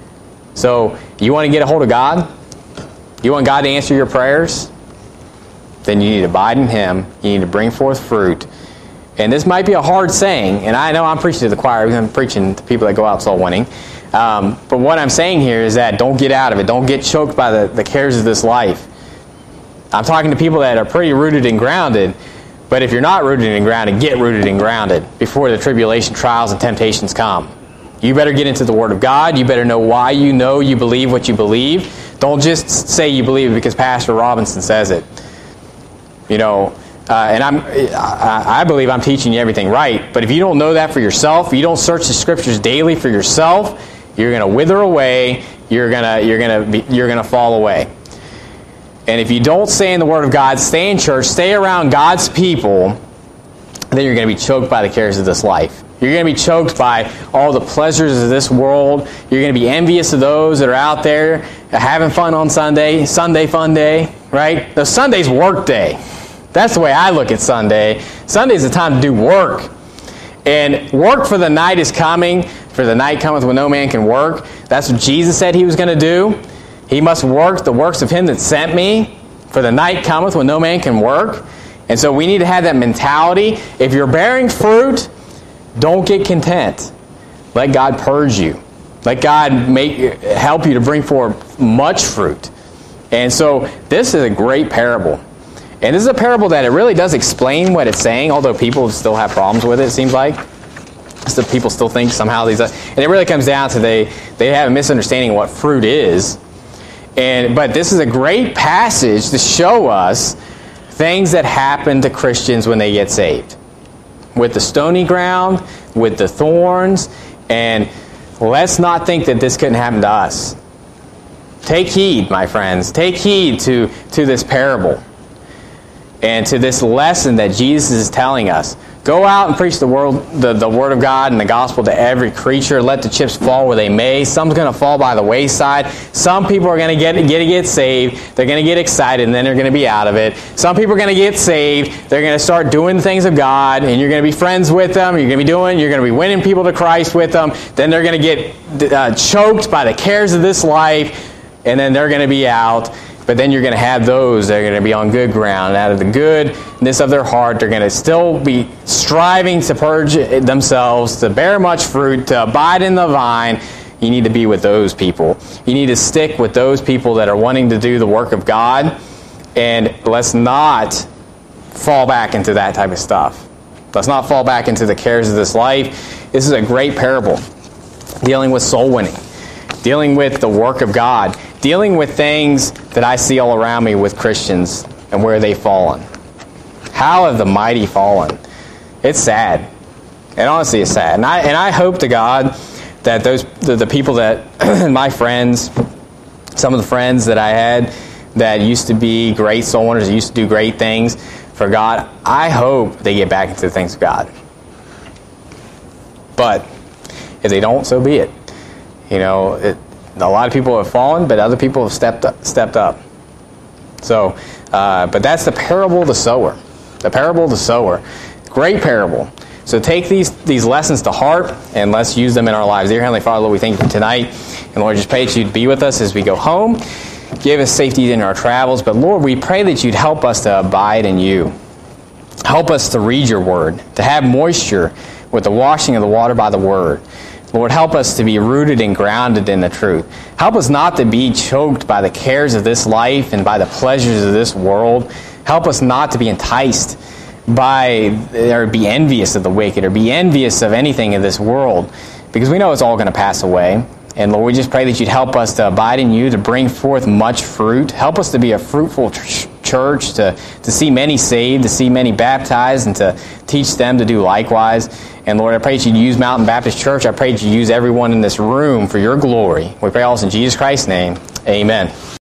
So, you want to get a hold of God? You want God to answer your prayers? Then you need to abide in Him. You need to bring forth fruit. And this might be a hard saying, and I know I'm preaching to the choir, I'm preaching to people that go out soul winning. Um, but what I'm saying here is that don't get out of it. Don't get choked by the, the cares of this life. I'm talking to people that are pretty rooted and grounded, but if you're not rooted and grounded, get rooted and grounded before the tribulation, trials, and temptations come. You better get into the Word of God. You better know why you know you believe what you believe. Don't just say you believe it because Pastor Robinson says it. You know, uh, and I'm, I, I believe I'm teaching you everything right, but if you don't know that for yourself, if you don't search the Scriptures daily for yourself, you're going to wither away. You're going to you're going to be, you're going to fall away. And if you don't stay in the Word of God, stay in church, stay around God's people, then you're going to be choked by the cares of this life. You're going to be choked by all the pleasures of this world. You're going to be envious of those that are out there having fun on Sunday, Sunday fun day, right? The Sunday's work day. That's the way I look at Sunday. Sunday's the time to do work. And work for the night is coming, for the night cometh when no man can work. That's what Jesus said He was going to do. He must work the works of Him that sent me, for the night cometh when no man can work. And so we need to have that mentality. If you're bearing fruit, don't get content. Let God purge you. Let God make help you to bring forth much fruit. And so this is a great parable. And this is a parable that it really does explain what it's saying, although people still have problems with it, it seems like. So people still think somehow these... And it really comes down to they, they have a misunderstanding of what fruit is. And But this is a great passage to show us things that happen to Christians when they get saved. With the stony ground, with the thorns, and let's not think that this couldn't happen to us. Take heed, my friends. Take heed to, to this parable and to this lesson that Jesus is telling us. Go out and preach the word, the, the word of God and the gospel to every creature. Let the chips fall where they may. Some's going to fall by the wayside. Some people are going to get, get, get saved. They're going to get excited, and then they're going to be out of it. Some people are going to get saved. They're going to start doing the things of God, and you're going to be friends with them. You're going to be doing. You're going to be winning people to Christ with them. Then they're going to get uh, choked by the cares of this life, and then they're going to be out. But then you're going to have those that are going to be on good ground. Out of the goodness of their heart, they're going to still be striving to purge themselves, to bear much fruit, to abide in the vine. You need to be with those people. You need to stick with those people that are wanting to do the work of God. And let's not fall back into that type of stuff. Let's not fall back into the cares of this life. This is a great parable dealing with soul winning, dealing with the work of God, dealing with things that I see all around me with Christians and where they've fallen. How have the mighty fallen? It's sad. And honestly, it's sad. And I and I hope to God that those the, the people that, my friends, some of the friends that I had that used to be great soul winners, that used to do great things for God, I hope they get back into the things of God. But if they don't, so be it. You know, it, a lot of people have fallen, but other people have stepped up. Stepped up. So, uh, but that's the parable of the sower. The parable of the sower. Great parable. So take these, these lessons to heart, and let's use them in our lives. Dear Heavenly Father, Lord, we thank you for tonight. And Lord, just pray that you'd be with us as we go home. Give us safety in our travels. But Lord, we pray that you'd help us to abide in you. Help us to read your word, to have moisture with the washing of the water by the word. Lord, help us to be rooted and grounded in the truth. Help us not to be choked by the cares of this life and by the pleasures of this world. Help us not to be enticed by, or be envious of the wicked, or be envious of anything in this world, because we know it's all going to pass away. And Lord, we just pray that you'd help us to abide in you, to bring forth much fruit. Help us to be a fruitful ch- church, to, to see many saved, to see many baptized, and to teach them to do likewise. And Lord, I pray that you'd use Mountain Baptist Church. I pray that you'd use everyone in this room for your glory. We pray all this in Jesus Christ's name. Amen.